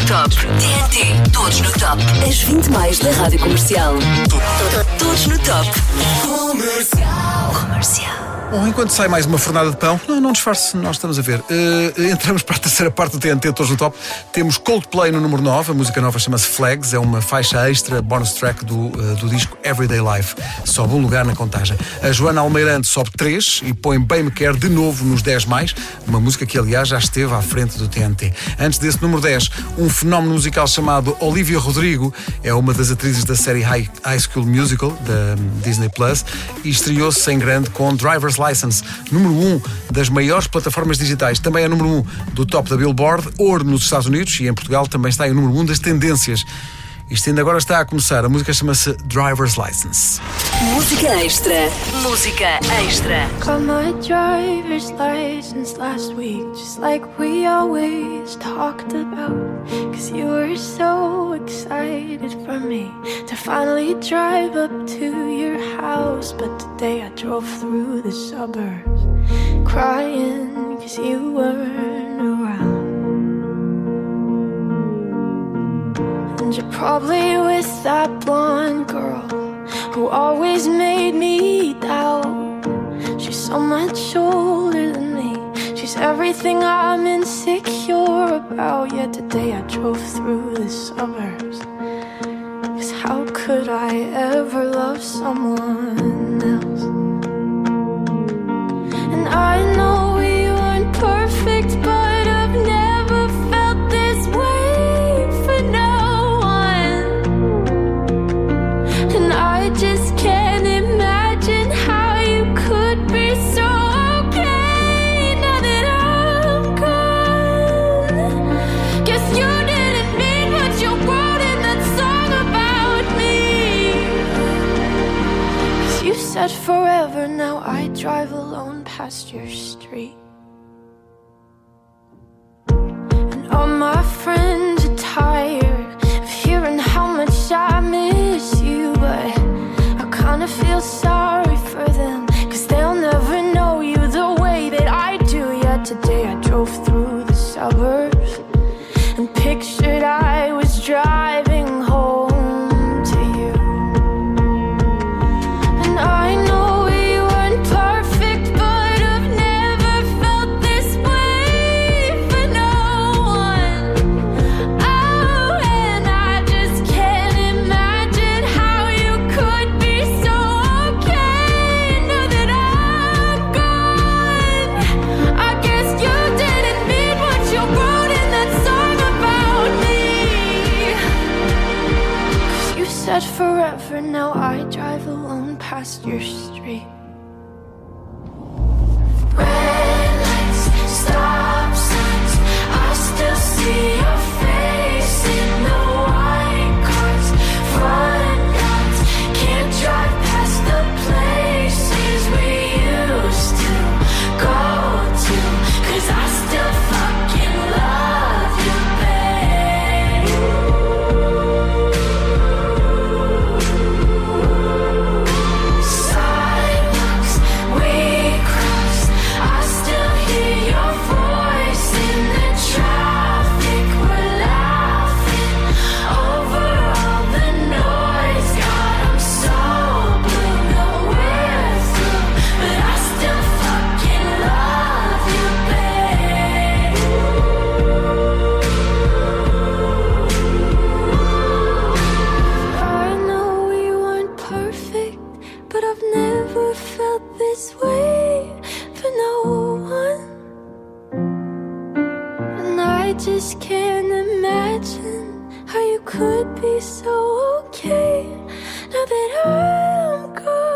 top. T N T, todos no top. As vinte mais da Rádio Comercial. Todos no top. Comercial. Comercial. Bom, enquanto sai mais uma fornada de pão, não, não disfarce, nós estamos a ver. Uh, entramos para a terceira parte do T N T, todos no top. Temos Coldplay no número nove, a música nova chama-se Flags, é uma faixa extra, bonus track do, uh, do disco Everyday Life. Sobe um lugar na contagem. A Joana Almeirante sobe três e põe Bem Me Quer de novo nos dez mais, uma música que aliás já esteve à frente do T N T. Antes desse número dez, um fenómeno musical chamado Olivia Rodrigo, é uma das atrizes da série High, High School Musical, da Disney Plus, e estreou-se em grande com Driver's License, número um das maiores plataformas digitais, também é número um do top da Billboard, ouro nos Estados Unidos, e em Portugal também está em número um das tendências. Isto ainda agora está a começar, a música chama-se Driver's License. Música extra. Música extra. Got my driver's license last week, just like we always talked about. Cause you were so excited for me to finally drive up to your house. But today I drove through the suburbs crying cause you weren't around. And you're probably with that blonde girl who always made me doubt. She's so much older than me, she's everything I'm insecure about. Yet today I drove through the suburbs, cause how could I ever love someone else? And I know we weren't perfect, but I've never felt this way for no one. And I just can't imagine how you could be so okay now that I'm gone. Guess you didn't mean what you wrote in that song about me. Cause you said forever, now I drive alone past your street. And all my friends are tired of hearing how much I miss you, but I kinda feel sorry for them, cause they'll never know you the way that I do. Yet today I drove through the suburbs and pictured I was driving home to you. And I know we weren't perfect, but I've never felt this way for no one. Oh, and I just can't imagine how you could be so okay now that I'm gone. I guess you didn't mean what you wrote in that song about me. Cause you said forever, now I drive alone past your street. Red lights, stop signs, I still see your face in the white cars, front lines. Can't drive past the places we used to go to, cause I still fucking love you, babe. Sidewalks we crossed, I still hear your voice in the traffic. We're laughing over all the noise. God, I'm so blue, no we're through, but I still fucking love you, babe. I know we weren't perfect, but I've never felt this way for no one. And I just can't imagine how you could be so okay now that I'm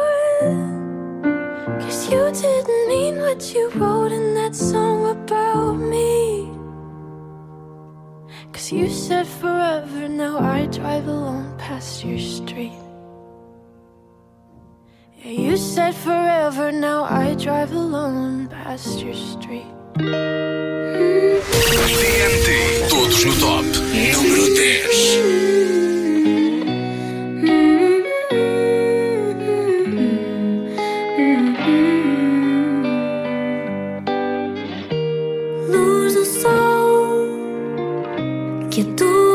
gone. Cause you didn't mean what you wrote in that song about me. Cause you said forever, now I drive alone past your street. Yeah, you said forever, now I drive alone past your street. T N T, todos no top. Número dez. Luz do sol que tu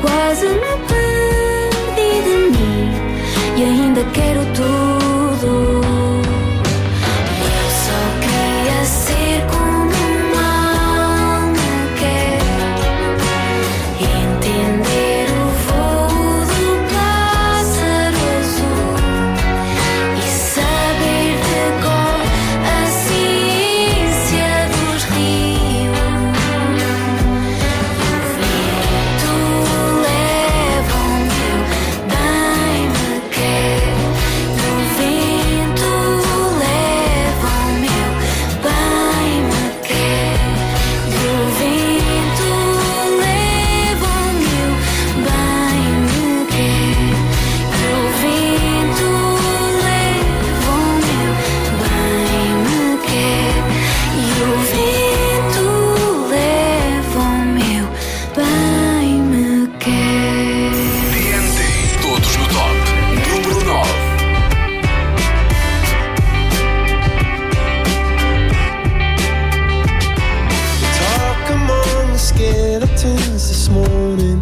quase me perdi de mim e ainda quero tudo. Eu só queria ser como uma alma quer, entender o voo do pássaro azul e saber de cor a ciência dos rios. O vento leva o meu bem me quer, o vento leva o meu bem me quer, o vento leva o meu bem me quer, o vento leva o meu bem me quer, e o vento leva o meu bem me quer. T N T, todos no top. Número nove. Talk among the skeletons this morning.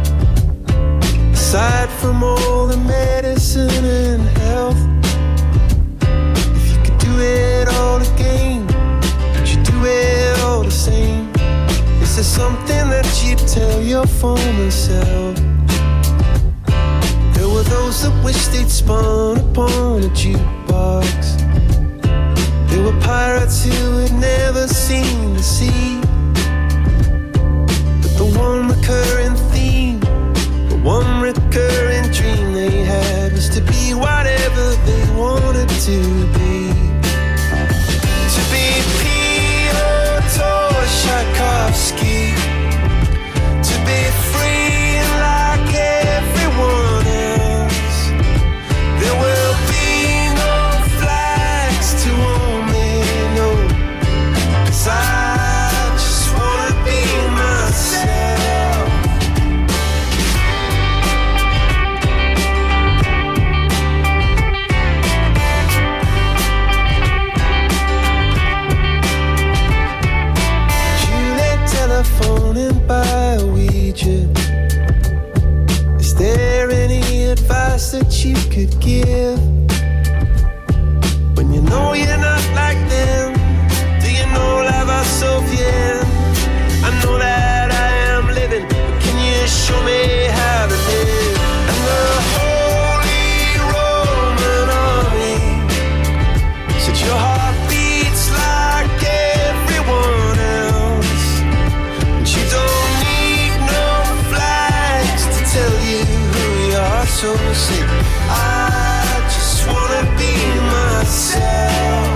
Aside from all the medicine and health, if you could do it all again, would you do it all the same? Is there something that you'd tell your former self? There were those that wished they'd spun upon a jukebox. They were pirates who had never seen the sea. But the one recurring theme, the one recurring dream they had was to be whatever they wanted to be. To be Pyotr Tchaikovsky, to be free like everyone else. There will be no flags to own me, no, 'cause I just wanna be myself. Juliet telephoning by Ouija. Is there any advice that you could give? When you know you're not like them, do you know La Varsovien? I know that I am living, but can you show me how to live? And the Holy Roman Army said your heart beats like everyone else, and you don't need no flags to tell you who you are. So say, I just wanna be myself.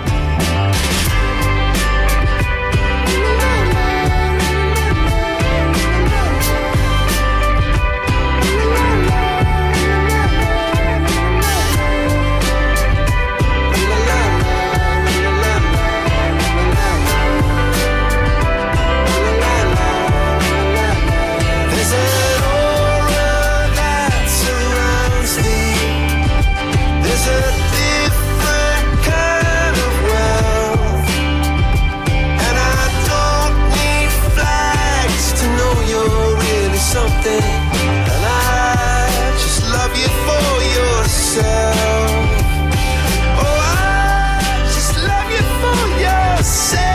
There's an aura that surrounds me. There's a different kind of wealth, and I don't need flags to know you're really something. And I just love you for yourself. Oh, I just love you for yourself.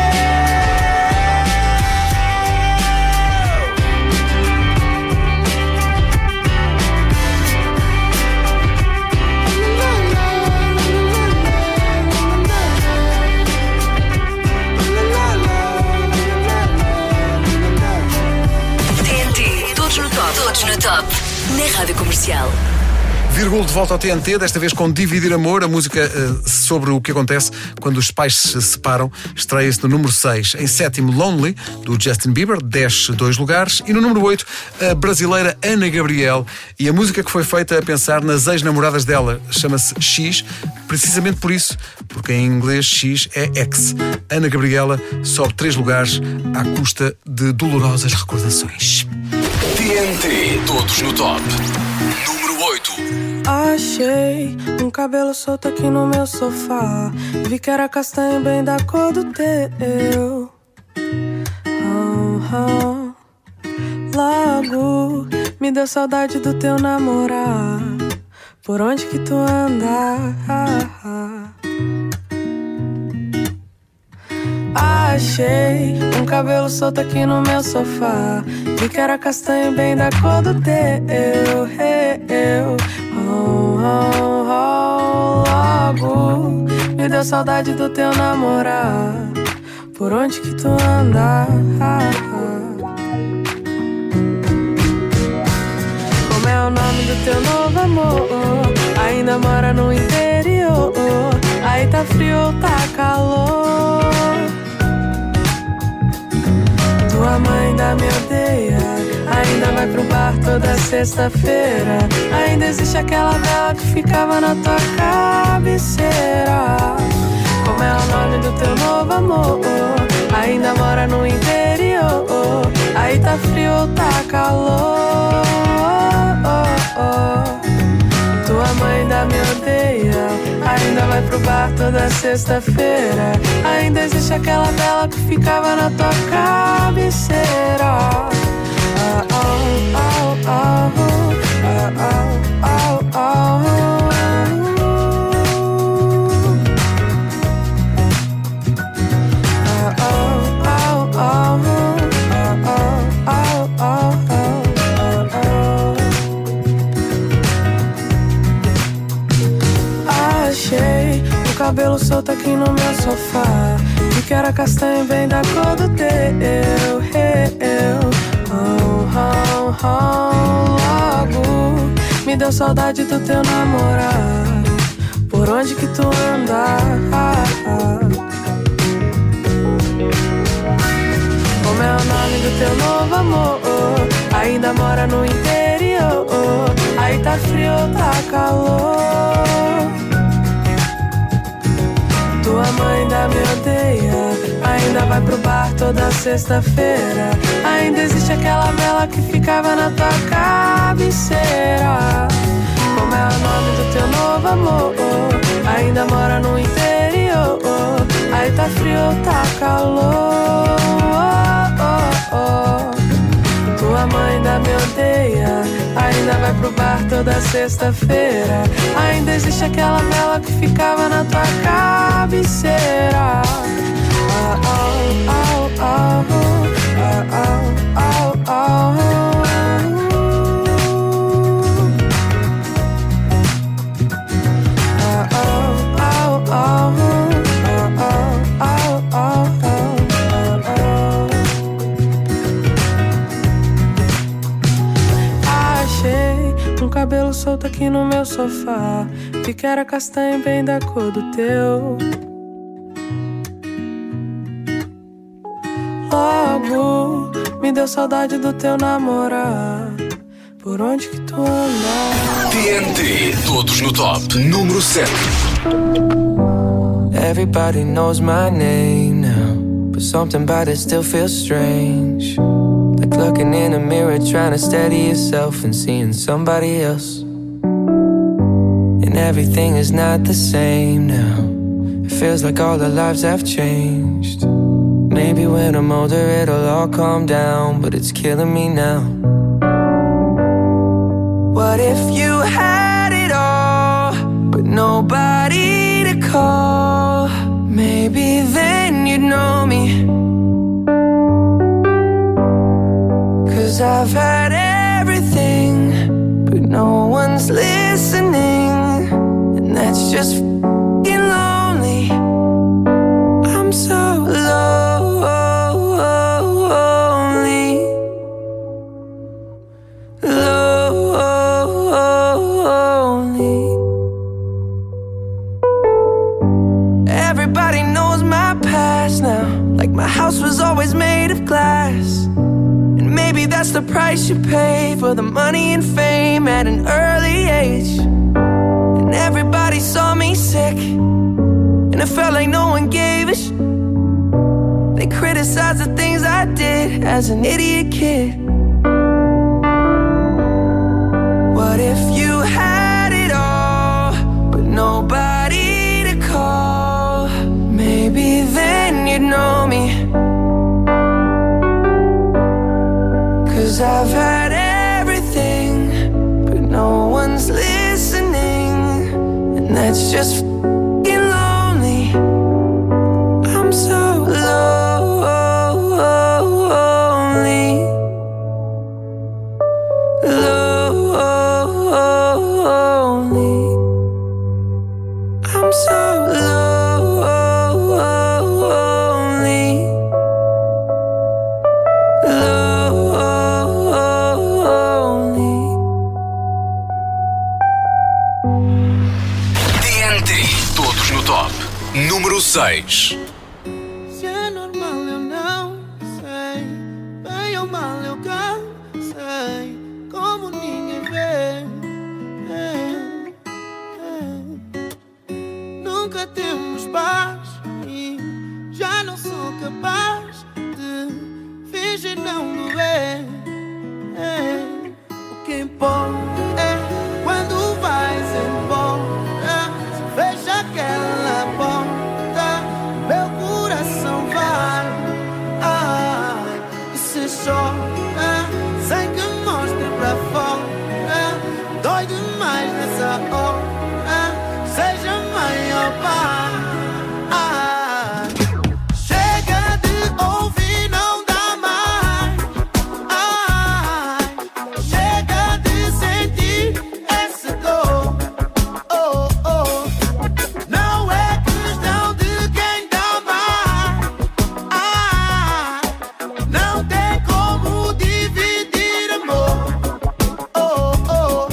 T N T, todos no top. Todos no top. Na Rádio Comercial. Vírgula de volta ao T N T, desta vez com Dividir Amor, a música uh, sobre o que acontece quando os pais se separam. Estreia-se no número seis. Em sétimo, Lonely, do Justin Bieber, desce dois lugares. E no número oito, a brasileira Ana Gabriel. E a música que foi feita a pensar nas ex-namoradas dela chama-se X, precisamente por isso, porque em inglês X é ex. Ana Gabriela sobe três lugares à custa de dolorosas recordações. T N T, todos no top. Número oito. Achei um cabelo solto aqui no meu sofá. Vi que era castanho bem da cor do teu. Oh, oh. Logo me deu saudade do teu namorar. Por onde que tu anda? Achei um cabelo solto aqui no meu sofá. Vi que era castanho bem da cor do teu. Eu, oh, oh, oh, logo me deu saudade do teu namorar. Por onde que tu anda? Como é o nome do teu novo amor? Ainda mora no interior. Aí tá frio ou tá calor? Tua mãe ainda me odeia. Ainda vai pro bar toda sexta-feira. Ainda existe aquela vela que ficava na tua cabeceira. Como é o nome do teu novo amor? Ainda mora no interior. Aí tá frio ou tá calor? Tua mãe ainda me odeia. Ainda vai pro bar toda sexta-feira. Ainda existe aquela vela que ficava na tua cabeceira. Oh, oh, oh, oh, oh, oh, oh, oh. Cabelo solto aqui no meu sofá. Vi que era castanho bem da cor do teu. Eu, oh, oh, oh, logo me deu saudade do teu namorar. Por onde que tu anda? Como é o nome do teu novo amor? Ainda mora no interior. Aí tá frio ou tá calor? Tua mãe ainda me odeia. Ainda vai pro bar toda sexta-feira. Ainda existe aquela vela que ficava na tua cabeceira. Como é o nome do teu novo amor? Ainda mora no interior. Aí tá frio ou tá calor? Tua mãe ainda me odeia. Ainda vai pro bar toda sexta-feira. Ainda existe aquela vela que ficava na tua cabeceira. Oh, oh, oh, oh, oh, oh, oh, oh. Cabelo solto aqui no meu sofá. Vi que era castanho bem da cor do teu. Logo me deu saudade do teu namorar. Por onde que tu anda? T N T, todos no top. Número sete. Everybody knows my name now, but something about it still feels strange. Like looking in a mirror, trying to steady yourself and seeing somebody else. And everything is not the same now. It feels like all our lives have changed. Maybe when I'm older it'll all calm down, but it's killing me now. What if you had it all, but nobody to call? Maybe then you'd know me. Cause I've had everything, but no one's listening, and that's just f***ing lonely. I'm so lonely, lonely. Everybody knows my past now, like my house was always made of glass. Maybe that's the price you pay for the money and fame at an early age. And everybody saw me sick, and it felt like no one gave a sh**. They criticized the things I did as an idiot kid. What if you had it all, but nobody to call? Maybe then you'd know me. Cause I've had everything, no one's listening, and that's just f***ing lonely. I'm so lonely, lonely. I'm so lonely, lonely. T N T, todos no top. Número seis. Se é normal eu não sei, bem ou mal eu cansei, como ninguém vê. É, é. Nunca temos paz e já não sou capaz de fingir não me ver. É. O que importa é quando vais embora, fecha aquela porta, meu coração vai. Ai, e se chora sem que mostre pra fora, dói demais nessa hora, seja mãe ou pai. Ai, chega de ouvir, não dá mais. Ai, chega de sentir essa dor. Oh, oh. Não é questão de quem dá mais. Ai, não tem como dividir amor. Oh, oh.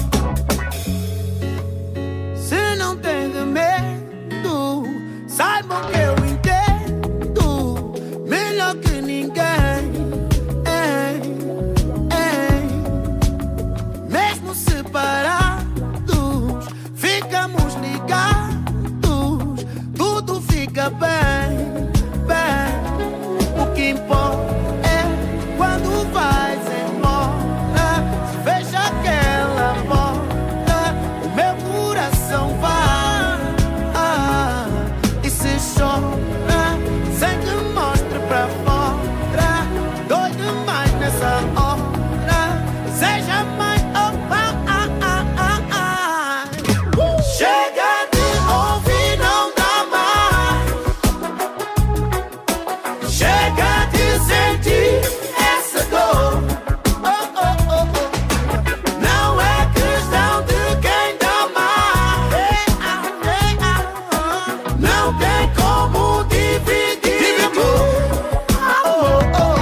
Se não tem remédio, saibam que eu entendo melhor que ninguém. Ei, ei. Mesmo separados, ficamos ligados, tudo fica bem, bem. O que importa é quando vais embora, se fecha aquela porta, o meu coração vai. Ah, e se chora sem que mostre pra fora, dói demais nessa hora, seja mãe ou pai. Chega de ouvir, não dá mais. Chega de sentir essa dor. Oh, oh, oh, oh. Não é questão de quem dá mais. Não tem como dividir amor. Oh, oh, oh.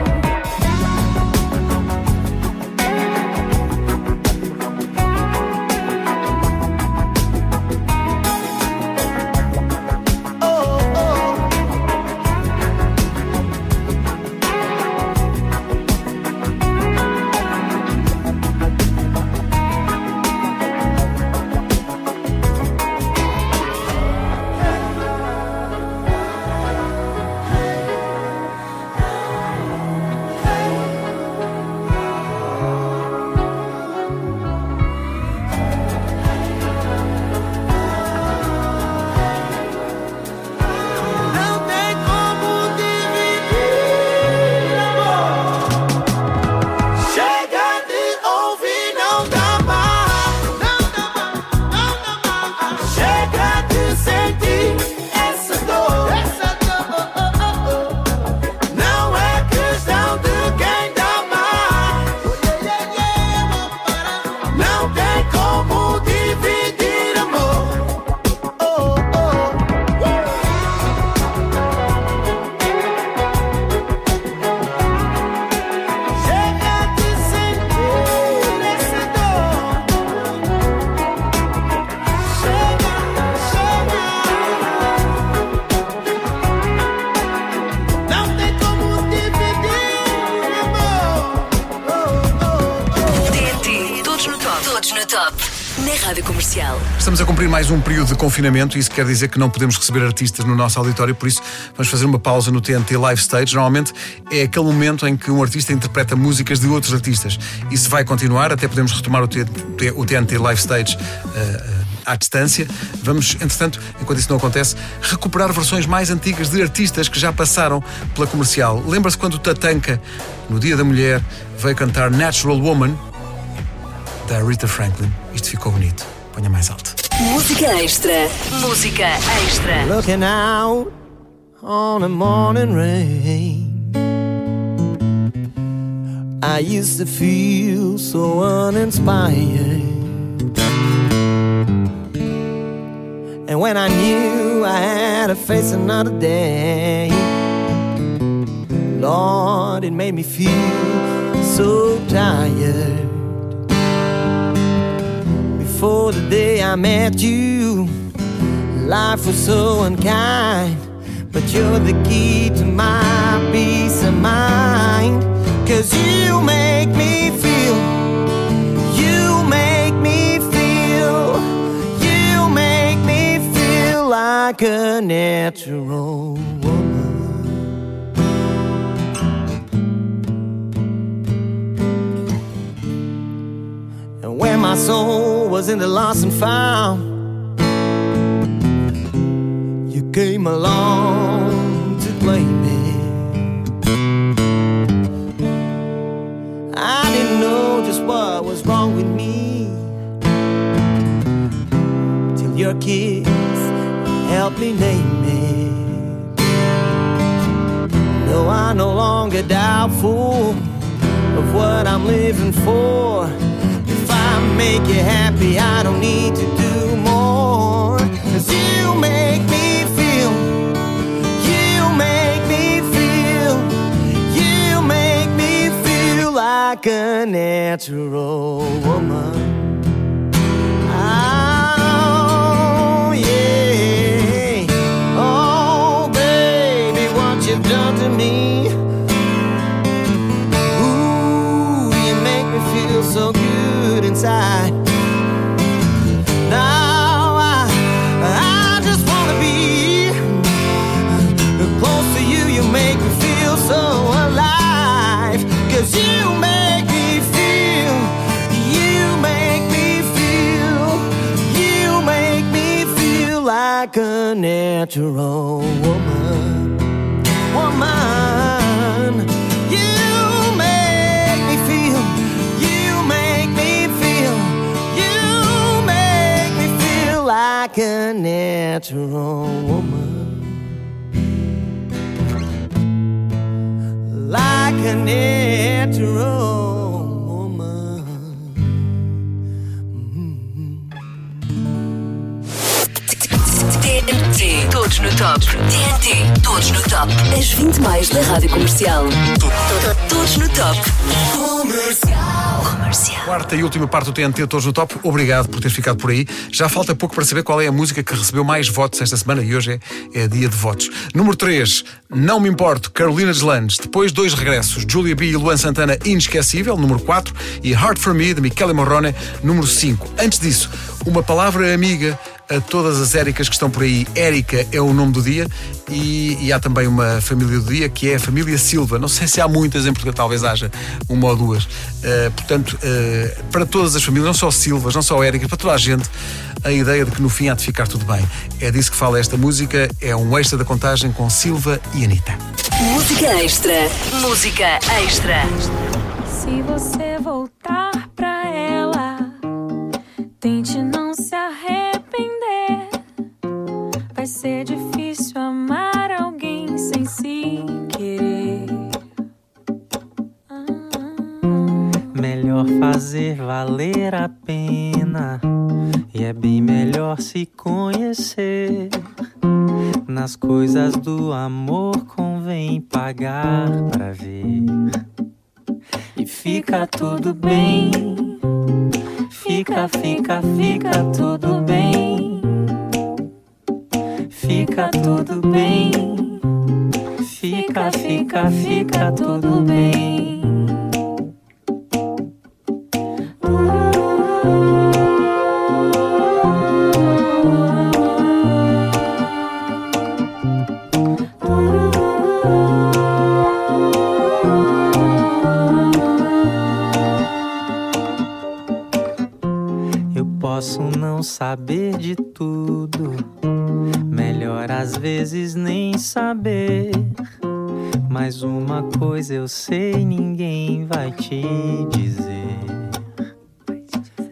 Não tem como dividir amor. Chega de ouvir, não dá mais. Não dá mais, não dá mais. Chega de sentir essa dor. Essa dor. Oh, oh, oh, oh. Não é questão de quem dá mais. Não tem como dividir amor. Oh, oh. Chega de sentir essa dor. Chega, chega. Não tem como dividir amor. Oh, oh, oh. T N T, todos no top. Todos no top. Na Rádio Comercial. Estamos a cumprir mais um período de confinamento e isso quer dizer que não podemos receber artistas no nosso auditório, por isso vamos fazer uma pausa no T N T Live Stage. Normalmente é aquele momento em que um artista interpreta músicas de outros artistas. Isso vai continuar, até podemos retomar o T N T Live Stage uh, à distância. Vamos, entretanto, enquanto isso não acontece, recuperar versões mais antigas de artistas que já passaram pela Comercial. Lembra-se quando o Tatanka, no Dia da Mulher, veio cantar Natural Woman? da Rita Franklin. Isto ficou bonito. Ponha mais alto. Música extra. Música extra. Looking out on a morning rain, I used to feel so uninspired. And when I knew I had to face another day, Lord, it made me feel so tired. Before the day I met you, life was so unkind, but you're the key to my peace of mind. 'Cause you make me feel, you make me feel, you make me feel like a natural woman. And when my soul was in the lost and found, you came along to claim me. I didn't know just what was wrong with me till your kiss helped me name it. No, I'm no longer doubtful of what I'm living for. If I make you happy, I don't need to do more. 'Cause you make me feel, you make me feel, you make me feel like a natural woman. Oh, yeah. Oh, baby, what you've done to me. Ooh, you make me feel so good inside. Now I, I just wanna be close to you. You make me feel so alive. 'Cause you make me feel, you make me feel, you make me feel like a natural woman. Woman, you make me feel, you make me feel, you make me feel like a natural woman. Like a natural woman. T N T, todos no top. T N T, todos no top. As vinte mais da Rádio Comercial. Todos no top. Comercial. Comercial. Quarta e última parte do T N T, todos no top. Obrigado por ter ficado por aí. Já falta pouco para saber qual é a música que recebeu mais votos esta semana e hoje é, é dia de votos. Número três, Não Me Importo, Carolina Deslandes. Depois dois regressos, Julia B e Luan Santana, Inesquecível, número quatro, e Hard For Me, de Michele Morrone, número cinco. Antes disso, uma palavra amiga a todas as Éricas que estão por aí. Érica é o nome do dia e, e há também uma família do dia que é a família Silva. Não sei se há muitas em Portugal, talvez haja uma ou duas. Uh, portanto, uh, para todas as famílias, não só Silvas, não só Éricas, para toda a gente, a ideia de que no fim há de ficar tudo bem. É disso que fala esta música, é um extra da contagem com Silva e Anitta. Música extra. Música extra. Se você voltar pra ela, tente não se arrepender. Vai ser difícil amar alguém sem se querer. Melhor fazer valer a pena, e é bem melhor se conhecer. Nas coisas do amor convém pagar pra ver. E fica tudo bem. Fica, fica, fica tudo bem. Fica tudo bem. Fica, fica, fica tudo bem. Posso não saber de tudo, melhor às vezes nem saber. Mas uma coisa eu sei, ninguém vai te dizer.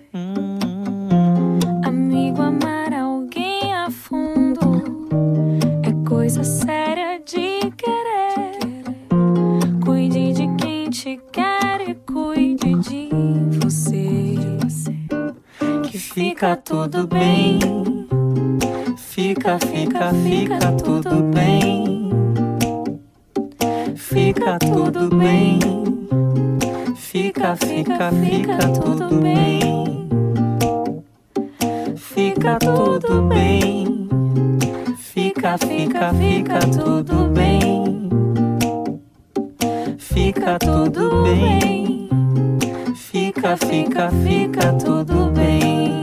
fica tudo bem. Fica, fica, fica tudo bem. Fica tudo bem. Fica, fica, fica tudo bem. Fica tudo bem. Fica, fica, fica tudo bem. Fica tudo bem. Fica, fica, fica tudo bem.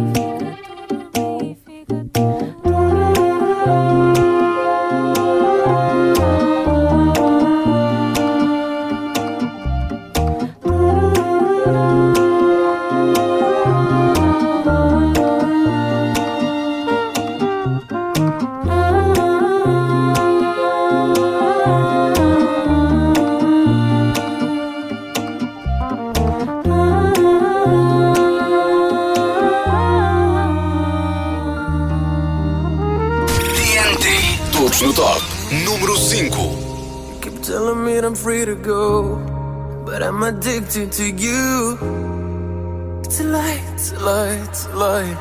No top número cinco. You keep telling me I'm free to go, but I'm addicted to you. It's a lie, it's a lie, it's a lie.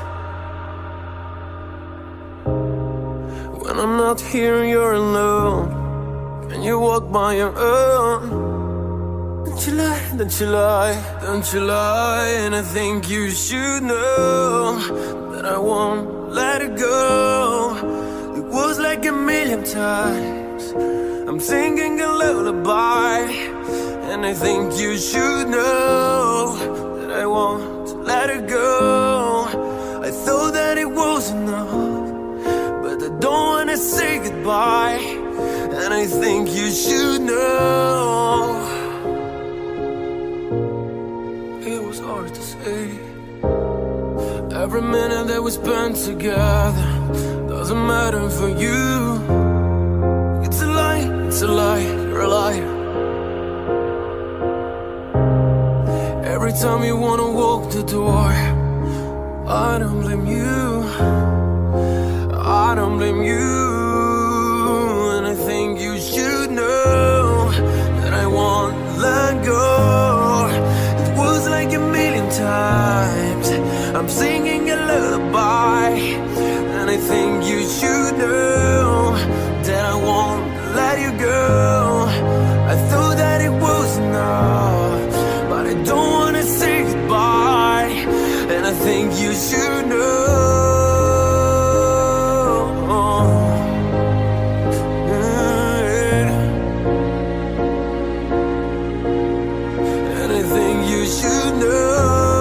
When I'm not here, you're alone, and you walk by your own. Don't you lie, don't you lie, don't you lie. And I think you should know that I won't let it go. It was like a million times I'm singing a lullaby, and I think you should know that I won't let it go. I thought that it was enough, but I don't wanna say goodbye, and I think you should know. It was hard to say. Every minute that we spent together doesn't matter for you. It's a lie, it's a lie, you're a liar. Every time you wanna walk the door, I don't blame you, I don't blame you. And I think you should know that I won't let go. It was like a million times I'm singing a lullaby, and I think you should know that I won't let you go. I thought that it was enough, but I don't wanna say goodbye, and I think you should know. Yeah. And I think you should know.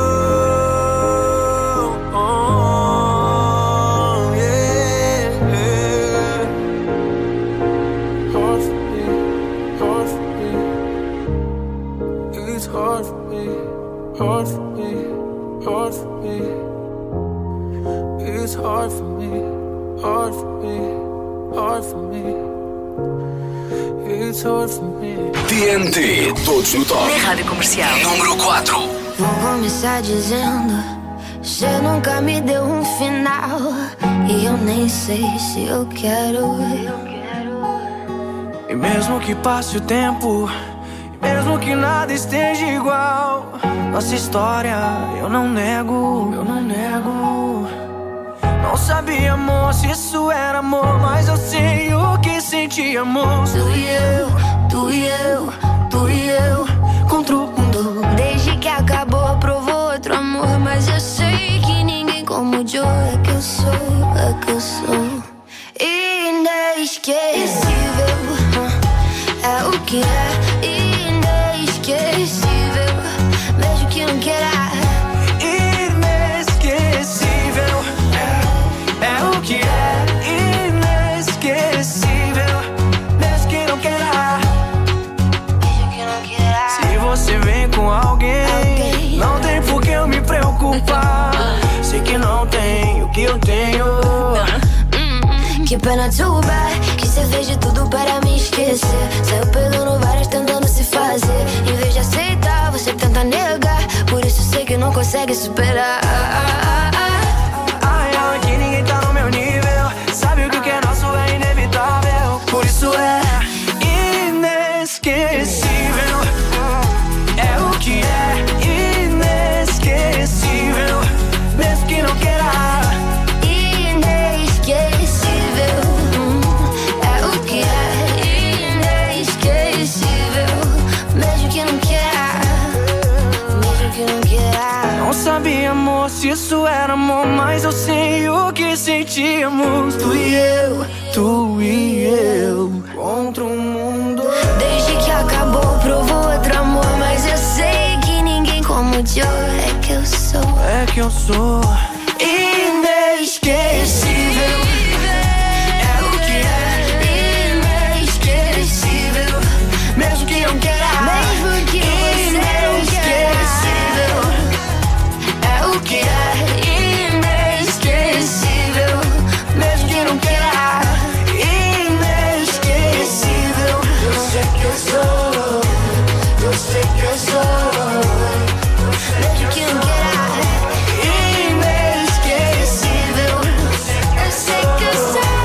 Hard for me, hard for me. It's hard for me, hard for me, hard for me. It's hard for me. T N T, todos no top. Na Rádio Comercial. Número quatro. Vou começar dizendo: você nunca me deu um final, e eu nem sei se eu quero. E mesmo que passe o tempo, mesmo que nada esteja igual, nossa história eu não nego, eu não nego. Não sabia, amor, se isso era amor, mas eu sei o que senti, amor. Tu e eu, tu e eu, tu e eu, contra o mundo. Desde que acabou, provou outro amor, mas eu sei que ninguém como o Joe. É que eu sou, é que eu sou inesquecível. É o que é inesquecível, mesmo que não queira. Inesquecível, é, é o que é inesquecível, mesmo que não queira. Mesmo que não queira. Se você vem com alguém, alguém, não tem por que eu me preocupar. Sei que não tem o que eu tenho. Que pena, too bad, que cê fez de tudo para me esquecer. Saiu pegando várias tentando se fazer. Em vez de aceitar, você tenta negar. Por isso sei que não consegue superar. Ai, ai, que ninguém tá no meu nível. Sabe o que o que é nosso é inevitável. Por isso é inesquecível. É o que é inesquecível, mesmo que sabia, amor, se isso era amor, mas eu sei o que sentíamos. Tu e eu, tu e eu, contra o mundo. Desde que acabou, provou outro amor, mas eu sei que ninguém como o Joe. É que eu sou, é que eu sou inesquecível. É o que é inesquecível. Mesmo que não queira, mesmo que você não queira. É o que é inesquecível. Mesmo que não queira, inesquecível. Eu sei que eu sou, eu sei que eu sou. Mesmo que não queira, inesquecível. eu sei que eu sou.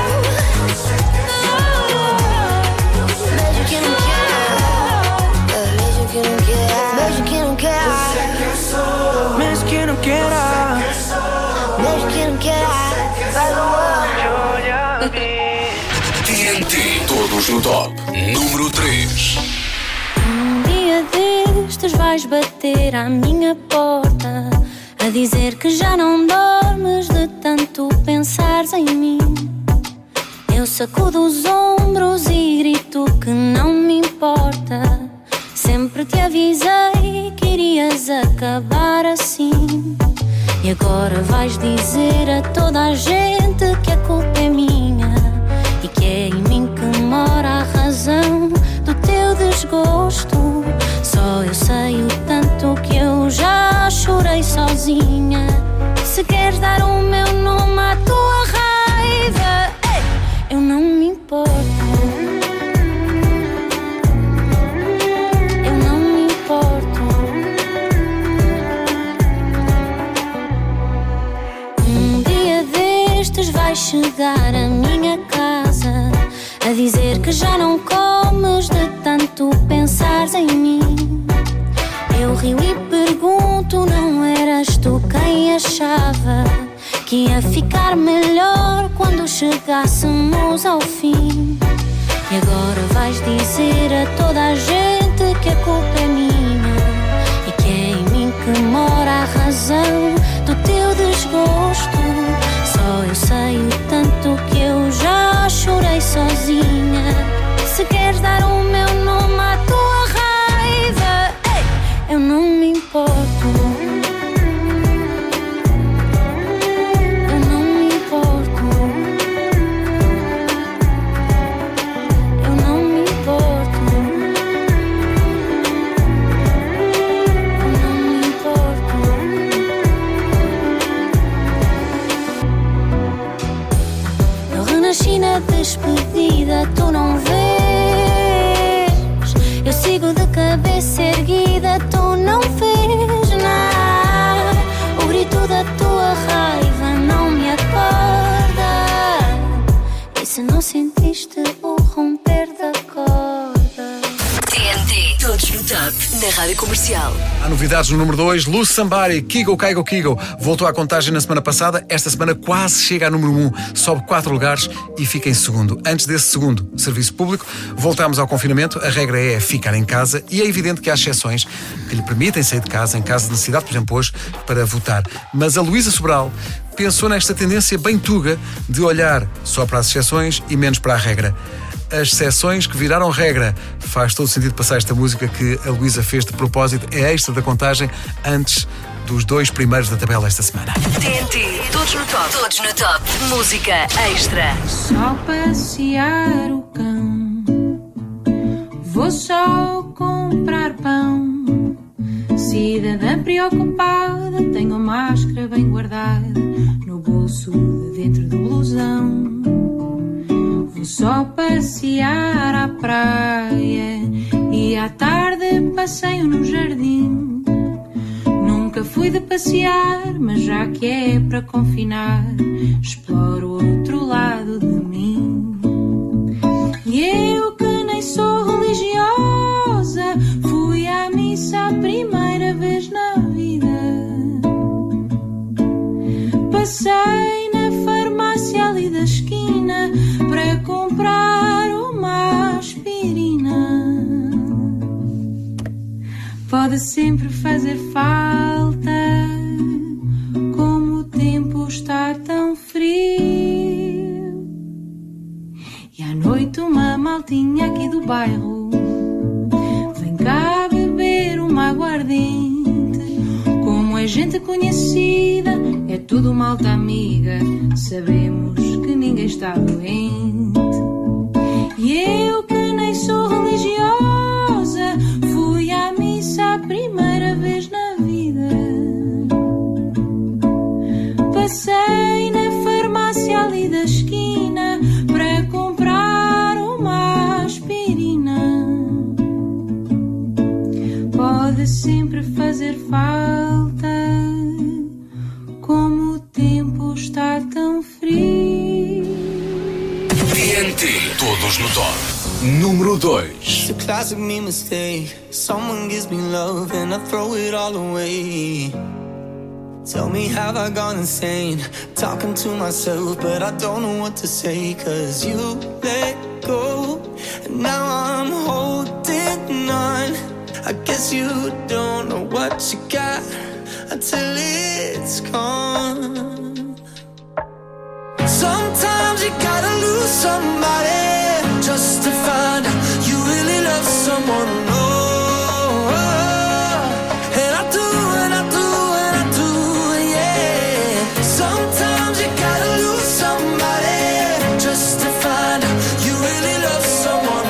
Mesmo que não queira, mesmo que não queira, mesmo que não queira, Mesmo que não queira, mesmo que não queira, vai T N T, todos no top. Número três. Um dia destes vais bater à minha porta a dizer que já não dormes de tanto pensares em mim. Eu sacudo os ombros e grito que não me importa. Sempre te avisei que irias acabar assim. E agora vais dizer a toda a gente que a culpa é minha e que é em mim que mora a razão do teu desgosto. Só eu sei o tanto que eu já chorei sozinha. Se queres dar o meu nome à tua raiva, ei, eu não me importo. Eu não me importo. Um dia destes vais chegar à minha casa a dizer que já não comes de tanto pensares em mim. Eu rio e pergunto, não eras tu quem achava que ia ficar melhor quando chegássemos ao fim? E agora vais dizer a toda a gente que a culpa é minha e que é em mim que mora a razão do teu desgosto. Só eu sei o tanto que eu já chorei sozinha. Se queres dar o meu nome à tua raiva, ei, eu não me importo. Eu não me importo. Eu não me importo. Eu não me importo. Eu renasci na despedida, tu não vês. Eu sigo de cabeça erguida, tu não vês nada. O grito da tua raiva não me acorda. E se não sentiste o romper da corda? T N T, todos no top, na Rádio Comercial. Há novidades no número dois. Luz Sambari, Kigo Kaigo Kigo. Voltou à contagem na semana passada. Esta semana quase chega a número um. Sobe quatro lugares e fica em segundo. Antes desse segundo serviço público, voltamos ao confinamento. A regra é ficar em casa e é evidente que há exceções que lhe permitem sair de casa em caso de necessidade, por exemplo, hoje, para votar. Mas a Luísa Sobral pensou nesta tendência bem tuga de olhar só para as exceções e menos para a regra. As exceções que viraram regra. Faz todo o sentido passar esta música que a Luísa fez de propósito. É extra da contagem antes dos dois primeiros da tabela esta semana. T N T, todos no top. Todos no top. Música extra. Só passear o cão, vou só comprar pão. Cidadã preocupada, tenho a máscara bem guardada no bolso dentro do blusão. Vou só passear à praia e à tarde passeio no jardim. Nunca fui de passear, mas já que é para confinar, exploro o outro lado de mim. E eu que nem sou religiosa, fui à missa a primeira vez na vida. Passei na farmácia ali da esquina para comprar uma aspirina. Pode sempre fazer falta do bairro. Vem cá beber uma aguardente. Como é gente conhecida, é tudo malta amiga. Sabemos que ninguém está doente. E eu que nem sou religiosa, fui à missa a primeira vez na vida. Passei na farmácia ali da esquina para comprar uma aspirina. Pode sempre fazer falta, como o tempo está tão frio. T N T, todos no top. Número dois. It's a classic me mistake. Someone gives me love and I throw it all away. Tell me, have I gone insane? Talking to myself, but I don't know what to say. Cause you let go, and now I'm holding on. I guess you don't know what you got until it's gone. Sometimes you gotta lose somebody just to find out you really love someone. Oh, and I do, and I do, and I do, yeah. Sometimes you gotta lose somebody just to find out you really love someone.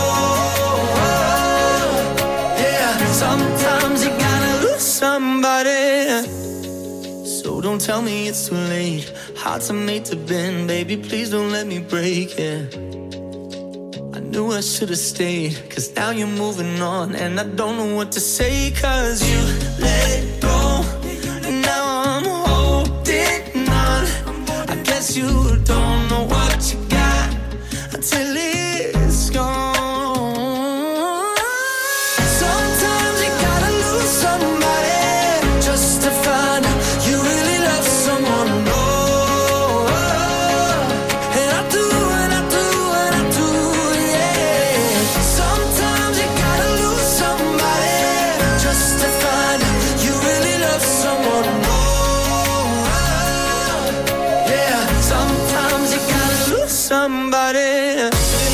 Oh, yeah. Sometimes you gotta lose somebody. So don't tell me it's too late. Hearts are made to bend, baby, please don't let me break it. I knew I should've stayed, cause now you're moving on. And I don't know what to say, cause you let go, and now I'm holding on. I guess you don't know what you got until it's gone. Sometimes you gotta lose somebody just to find out you really love someone. Somebody.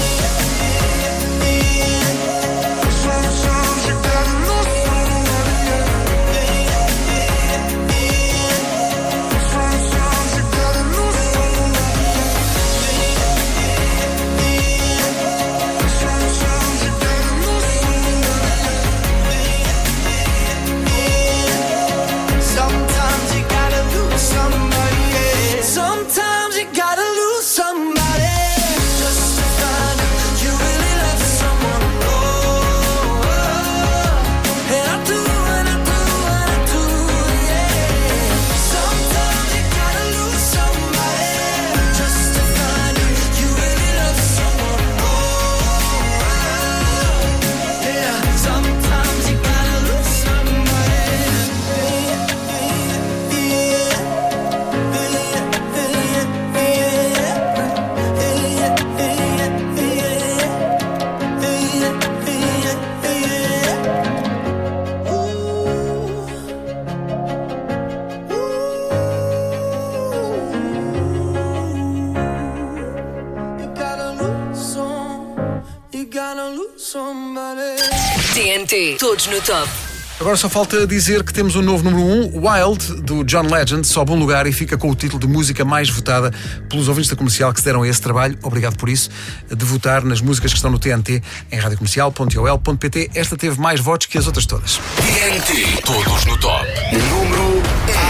T N T, todos no top. Agora só falta dizer que temos um novo número um, Wild, do John Legend, sobe um lugar e fica com o título de música mais votada pelos ouvintes da Comercial que se deram a esse trabalho, obrigado por isso, de votar nas músicas que estão no T N T, em radiocomercial ponto i o l ponto p t. Esta teve mais votos que as outras todas. T N T, todos no top. Número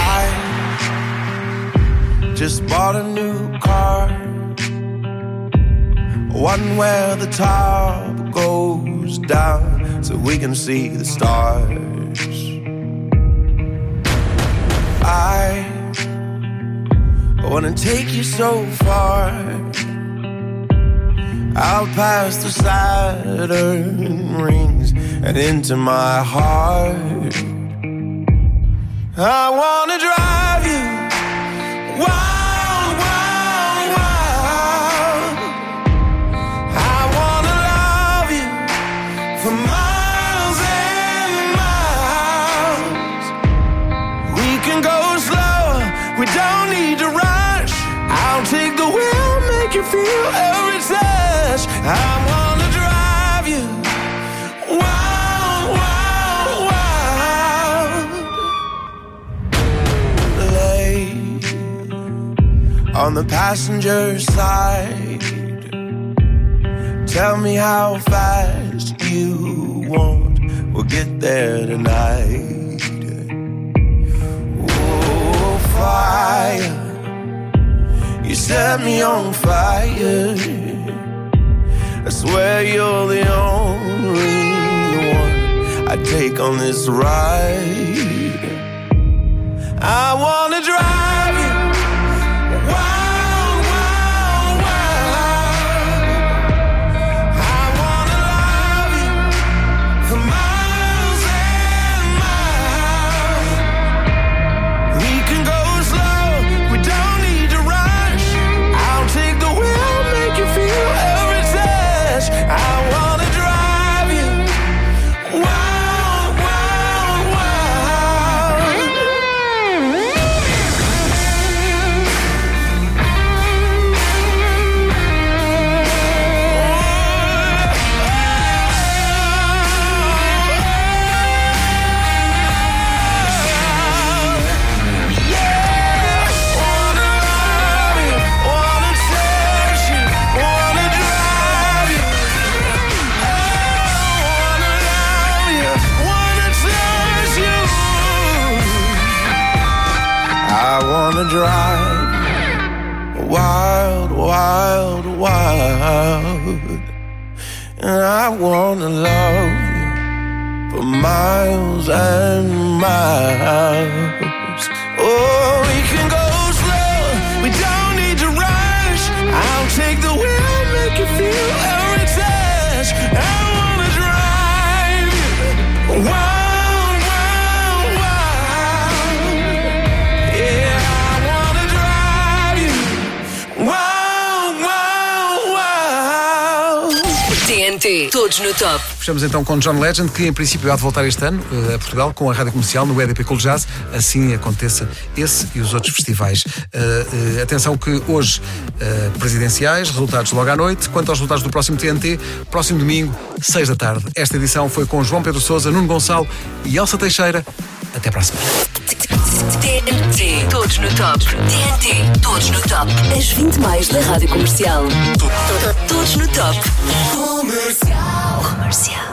I just bought a new car, one where the top goes down so we can see the stars. I wanna take you so far, out past the Saturn rings and into my heart. I wanna drive you wild, wild, wild. I wanna love you for miles and miles. We can go slower, we don't need to rush. I'll take the wheel, make you feel every touch. I wanna drive on the passenger side. Tell me how fast you want, we'll get there tonight. Oh, fire, you set me on fire. I swear you're the only one I take on this ride. I wanna drive you wild, wild, wild. I wanna love you for miles and miles. We can go slow, we don't need to rush. I'll take the wheel, make you feel every touch. I wanna drive you wild, wild, wild. I wanna drive wild, wild, wild. And I wanna love you for miles and miles. Oh, we can go slow, we don't need to rush. I'll take the wheel, make you feel every touch. I wanna drive you wild. T N T, todos no top. Fechamos então com John Legend, que em princípio há de voltar este ano uh, a Portugal com a Rádio Comercial no E D P Cool Jazz. Assim aconteça esse e os outros festivais. Uh, uh, atenção que hoje uh, presidenciais, resultados logo à noite. Quanto aos resultados do próximo T N T, próximo domingo, seis da tarde. Esta edição foi com João Pedro Sousa, Nuno Gonçalo e Elsa Teixeira. Até para a semana. T N T, todos no top. T N T, todos no top. As vinte mais da Rádio Comercial. Todos no top. Comercial. Comercial.